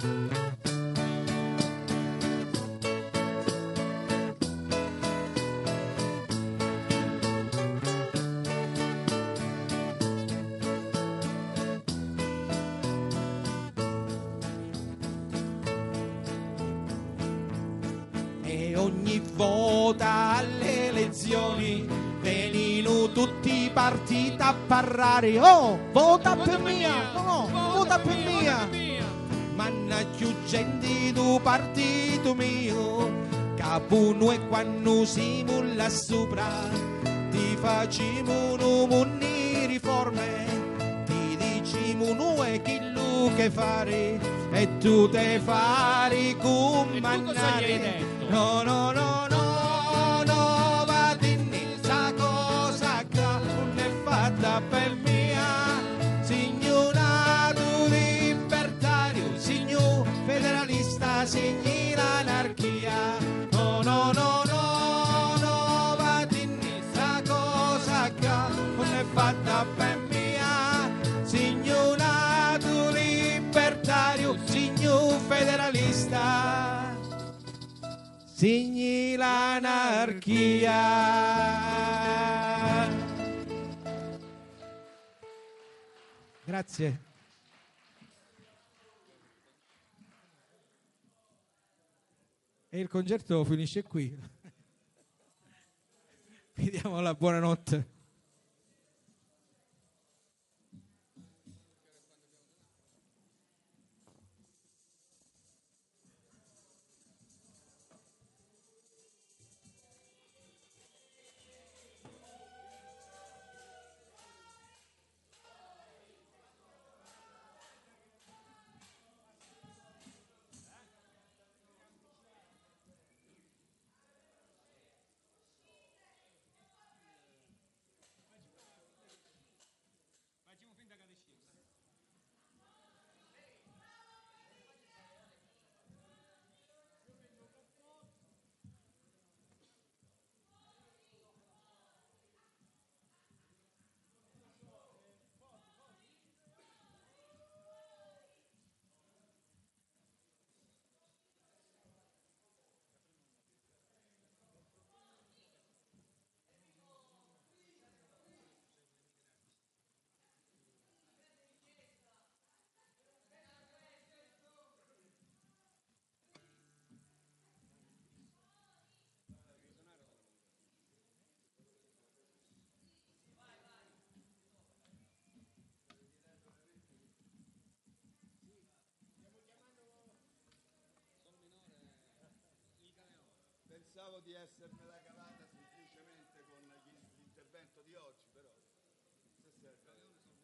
E ogni volta alle elezioni venino tutti i partiti a parlare. Oh, vota per mia, no, no, vota per mia. Manna più gente do partito mio, capo noi quando siamo là sopra, ti facciamo un riforme, ti diciamo noi che lo che fare, e tu te fare comandare. No, no, no, no, no, va dinni, sta cosa che non è fatta per mia, signorato libertario, signor federalista, segni l'anarchia. No, no, no, no, no, va dinni, sta cosa che non è fatta per mia, signorato libertario, signor federalista, segni l'anarchia. Grazie. E il concerto finisce qui. Vi diamo la buonanotte. Pensavo di essermela cavata semplicemente con l'intervento di oggi, però se serve.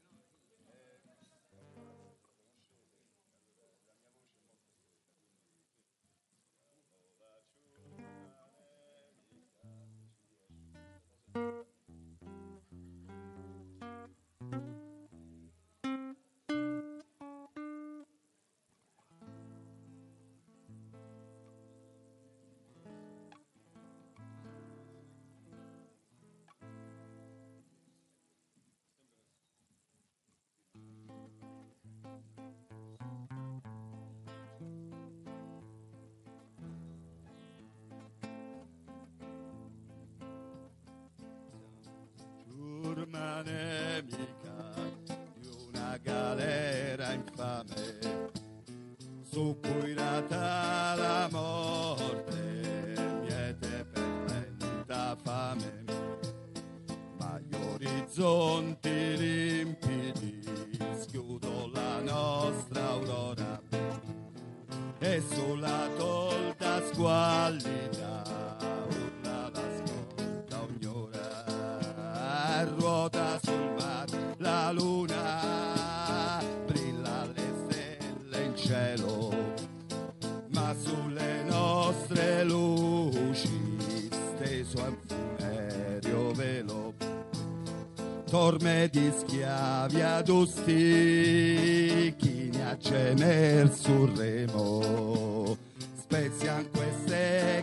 Giurma nemica di una galera infame su cui rata la morte miete per lenta fame, ma gli orizzonti limpidi schiudono la nostra aurora e sulla tolda squallida urla la scorta ognora, ruota sul mare la luna, brilla le stelle in cielo, ma sulle nostre luci steso è un funereo velo, torme di schiavi adusti, chi ne ha gemer sul remo, spezian queste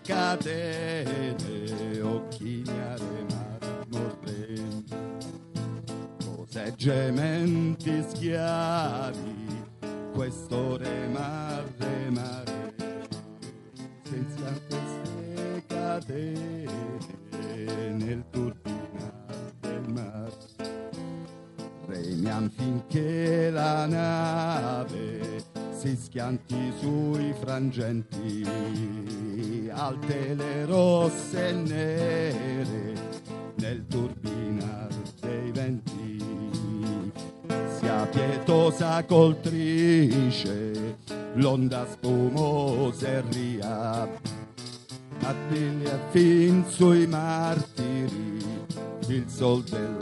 catene, o chi ne ha remar mordendo, reggimenti schiavi, questo remar, remare, senza queste catene nel turbinare del mar. Remian finché la nave si schianti sui frangenti, alte le rosse e nere nel turbinar dei venti. Sia pietosa coltrice l'onda spumosa e ria, attiglia fin sui martiri il sol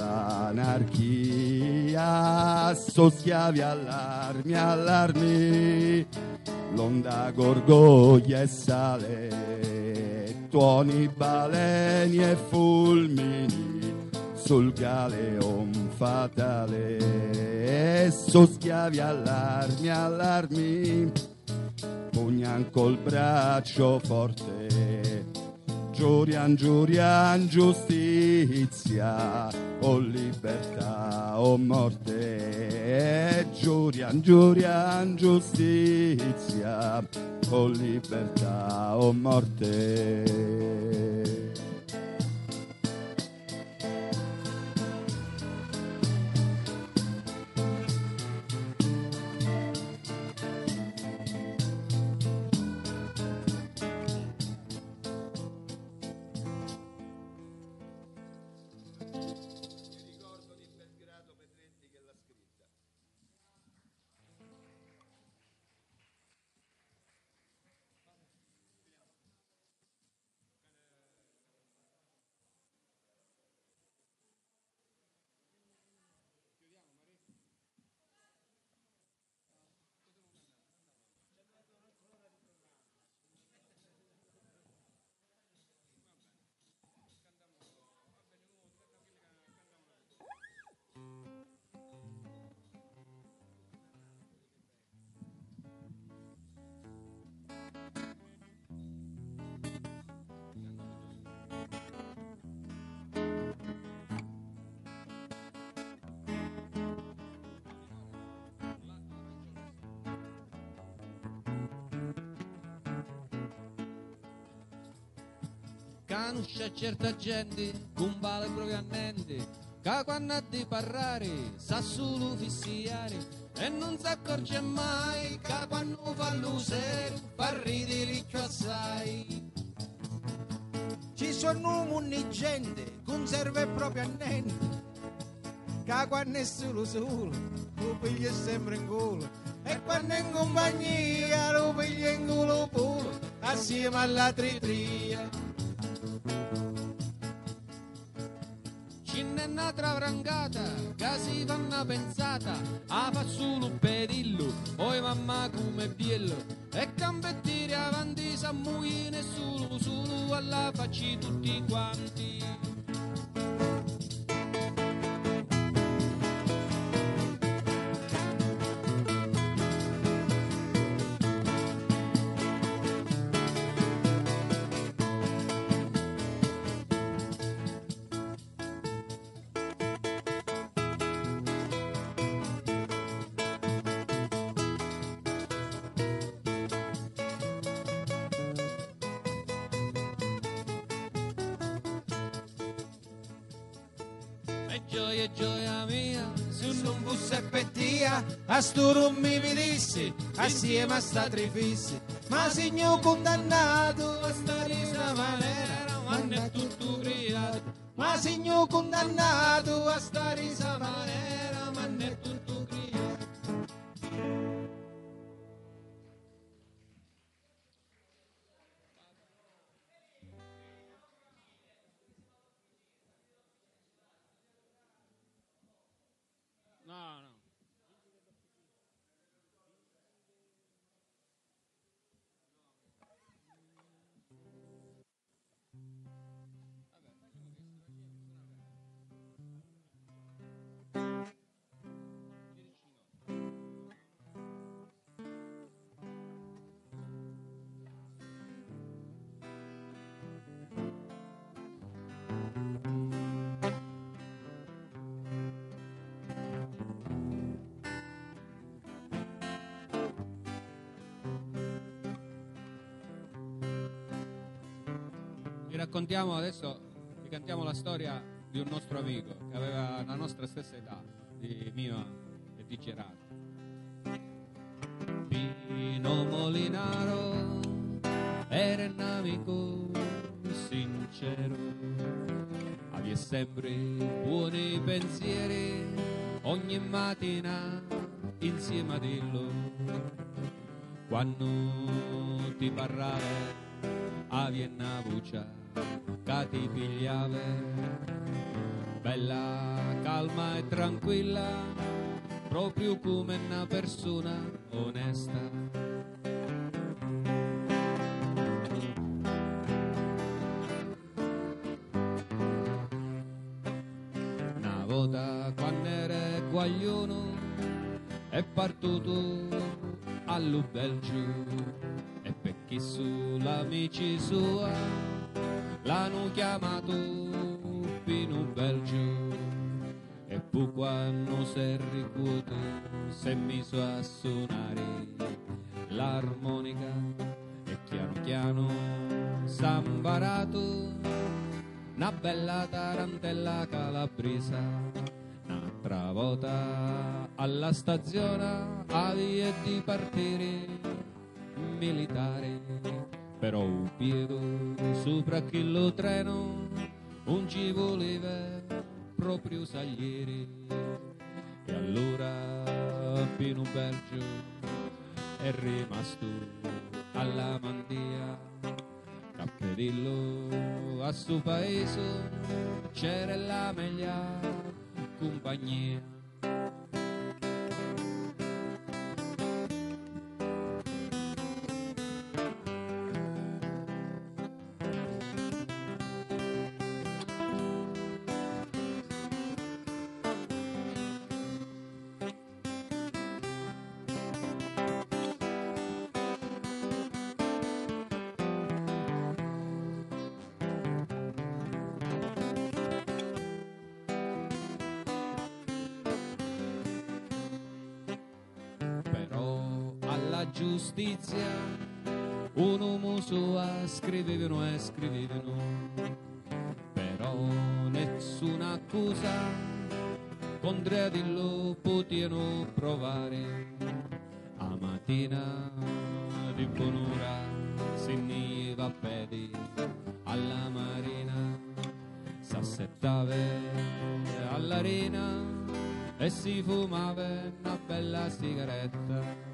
dell'anarchia. So schiavi allarmi, allarmi, l'onda gorgoglia e sale, tuoni, baleni e fulmini sul galeon fatale. So schiavi allarmi, allarmi, pugnan col braccio forte, giurian, giurian, giustizia, o libertà o morte. Giurian, giurian, giustizia, o libertà o morte. Conosce certa gente con vale proprio annenti, che quando ha di parlare sa solo fissiare e non si accorge mai che quando fa l'usere fa ridere assai. Ci sono munni gente, conserva proprio annenti, che quando è solo solo, lo piglia sempre in culo, e quando è in compagnia lo piglia in culo pure, assieme alla tritria. Ce n'è un'altra frangata che si fa una pensata, a fa solo un pedillo, poi mamma come biello, e campettire avanti s'ammuoie nessuno, solo alla facci tutti quanti. E gioia, gioia mia, se non fosse pettia, A sto non mi vedessi, assieme a sta trifissi, ma signor condannato a stare in una maniera, ma è tutto creato. ma signor condannato a stare in una maniera. Manera, ma è tutto creato. No, no. Vi raccontiamo adesso, vi cantiamo la storia di un nostro amico che aveva la nostra stessa età, di Mia e di Gerardo. Pino Molinaro era un amico sincero, aveva sempre buoni pensieri, ogni mattina insieme a dillo, quando ti parlava aveva una voce che ti pigliava, bella, calma e tranquilla, proprio come una persona onesta. Una volta quando era guaglione è partito allo Belgio e perché sull'amici sua l'hanno chiamato Pino Belgio. E poi quando si è ricuoto si è messo a suonare l'armonica e piano piano s'ha imparato una bella tarantella calabresa. Un'altra volta alla stazione aveva di partire militare, però un piede sopra quello treno non ci voleva proprio Salieri. E allora Pino Belgio è rimasto alla mandia, cappello a suo paese c'era la meglio compagnia. Giustizia un uomo sua scrivevano e scrivevano, però nessuna accusa contro di lo potevano provare. A mattina di buon'ora si niva a piedi alla marina, s'assettava all'arena e si fumava una bella sigaretta.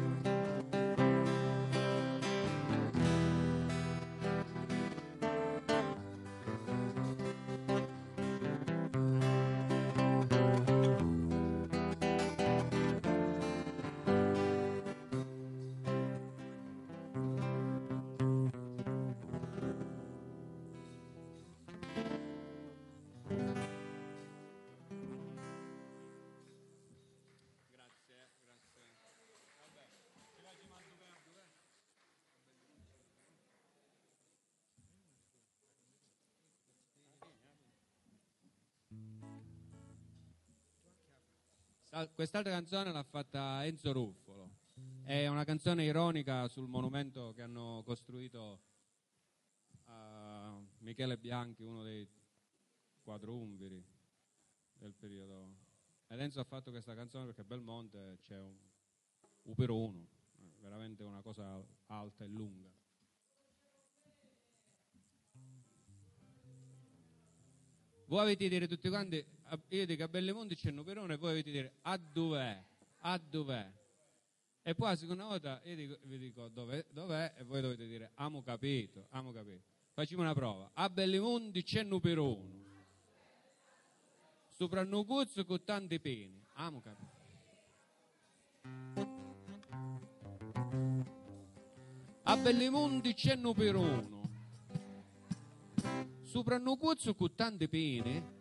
Quest'altra canzone l'ha fatta Enzo Ruffolo, è una canzone ironica sul monumento che hanno costruito a Michele Bianchi, uno dei quadrumviri del periodo. Ed Enzo ha fatto questa canzone perché a Belmonte c'è un Upero uno, veramente una cosa alta e lunga. Voi avete dire tutti quanti, io dico a Bellemonte c'è un Uperone e voi avete dire a dov'è, a dov'è. E poi la seconda volta io dico, vi dico dov'è, dov'è e voi dovete dire amo capito, amo capito. Facciamo una prova. A Bellemonte c'è un Uperone, sopra un cozzo con tante pene, amo capito. A Bellemonte c'è un Uperone, sopra un cozzo con tante pene,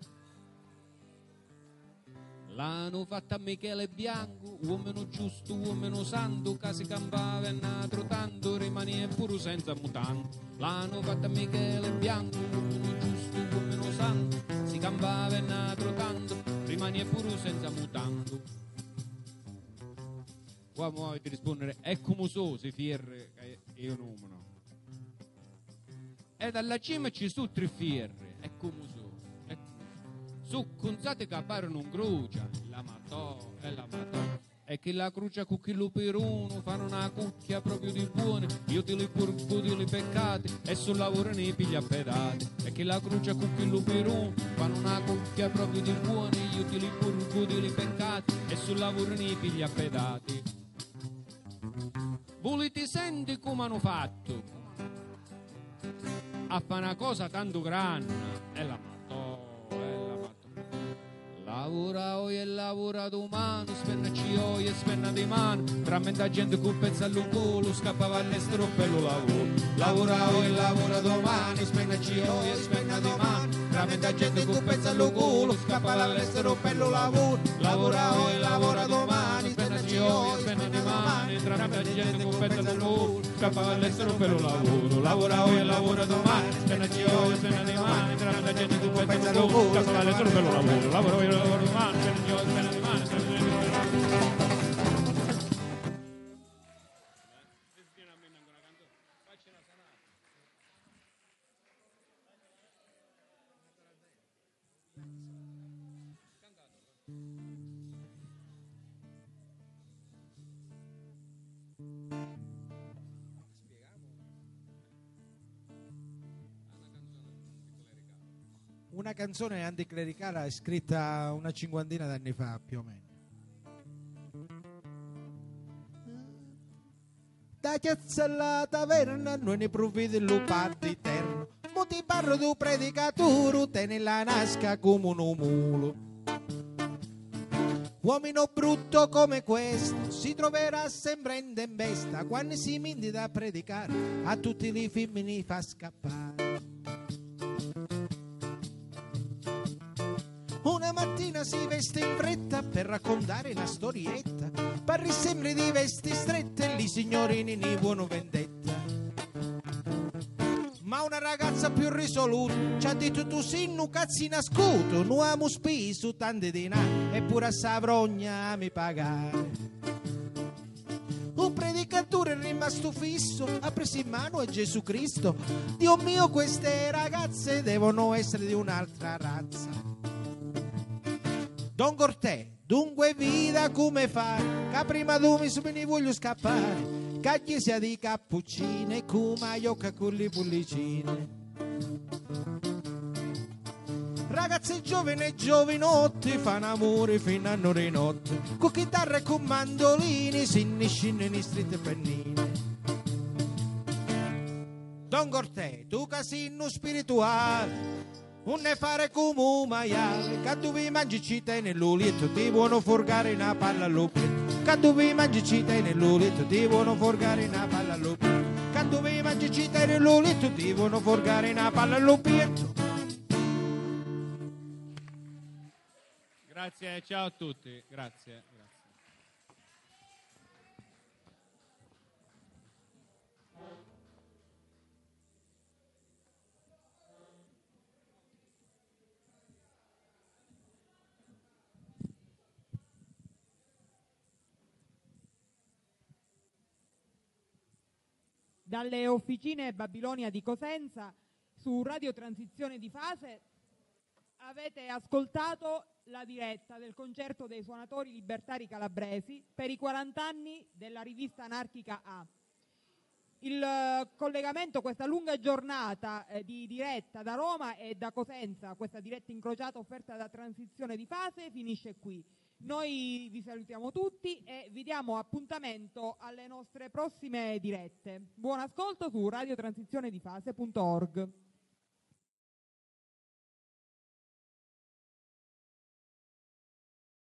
l'hanno fatta a Michele Bianco, uomo giusto, uomo santo, che si campava e natro tanto, rimane pure senza mutante. L'hanno fatta a Michele Bianco, uomo giusto, uomo santo, si campava e natro tanto, rimane pure senza mutante. Qua mi avete rispondere, è come so si fierre, io non. e dalla cima ci su tre fierri, e come su, e su conzate che apparono un croce, la matò, e la matò, e che la croce con chi lo per uno fanno una cucchia proprio di buone, io ti li purgo di li peccati, e sul lavoro ne piglia pedati, e che la croce con chi lo per uno fanno una cucchia proprio di buone, io ti li purgo di li peccati, e sul lavoro ne piglia pedati. Voi ti senti come hanno fatto a fare una cosa tanto grande, e la matò, e la matò. Lavora oggi e lavora domani, spennaci oggi e spenna di mano, trammente gente con pezzo al culo, scappava all'estero per lo lavoro. Lavora oggi e lavora domani, spennaci oggi e spenna di mano, trammente gente con pezzo al culo, scappava all'estero per lo lavoro. Lavora oggi e lavora domani, spennaci oggi e spenna di mano, trammente gente con pezzo al culo, scappava all'estero per lo lavoro. Lavora oggi e lavora domani, spennaci oggi e spenna di mano, trammente gente con pezzo al culo, scappava all'estero per lo lavoro. Lavora oggi e lavora domani, spennaci oggi e spenna di mano, trammente gente con pezzo al culo. Una canzone anticlericale scritta una cinquantina d'anni fa più o meno. Da chiazza alla taverna noi ne provvede lo parti eterno, mo ti parlo tu predicatore, te nella nasca come un mulo. Uomino brutto come questo si troverà sempre in tempesta, quando si mindi da predicare a tutti i femmini fa scappare. Una mattina si veste in fretta per raccontare una storietta, parli sempre di vesti strette, lì signorini ne buono vendetta. Ma una ragazza più risoluta ci ha detto tu sei un cazzo nascuto, non amo speso tanti denari, eppure a Savrogna mi pagare. Un predicatore è rimasto fisso, ha preso in mano a Gesù Cristo. Dio mio, queste ragazze devono essere di un'altra razza. Don Cortè, dunque vita come fare, che prima tu mi ne voglio scappare, che chiesa di cappuccine, come iocca con le pollicine. Ragazze giovani e giovinotti fanno amore fino a nove di notte, con chitarra e con mandolini si niscinno in strette pennine. Don Cortè, tu casino spirituale, non ne fare come un maiale, che tu vi mangi ci te nell'ulietto, ti buono forgare una palla all'obietto. Che tu vi mangi ci te nell'ulietto, ti buono forgare una palla all'obietto. Che tu vi mangi ci te nell'ulietto, ti buono forgare una palla all'obietto. Grazie, ciao a tutti, grazie. grazie. Dalle officine Babilonia di Cosenza, su Radio Transizione di Fase avete ascoltato la diretta del concerto dei suonatori libertari calabresi per i quaranta anni della rivista anarchica A. Il collegamento, questa lunga giornata eh, di diretta da Roma e da Cosenza, questa diretta incrociata offerta da Transizione di Fase, finisce qui. Noi vi salutiamo tutti e vi diamo appuntamento alle nostre prossime dirette. Buon ascolto su radio transizione di fase punto org.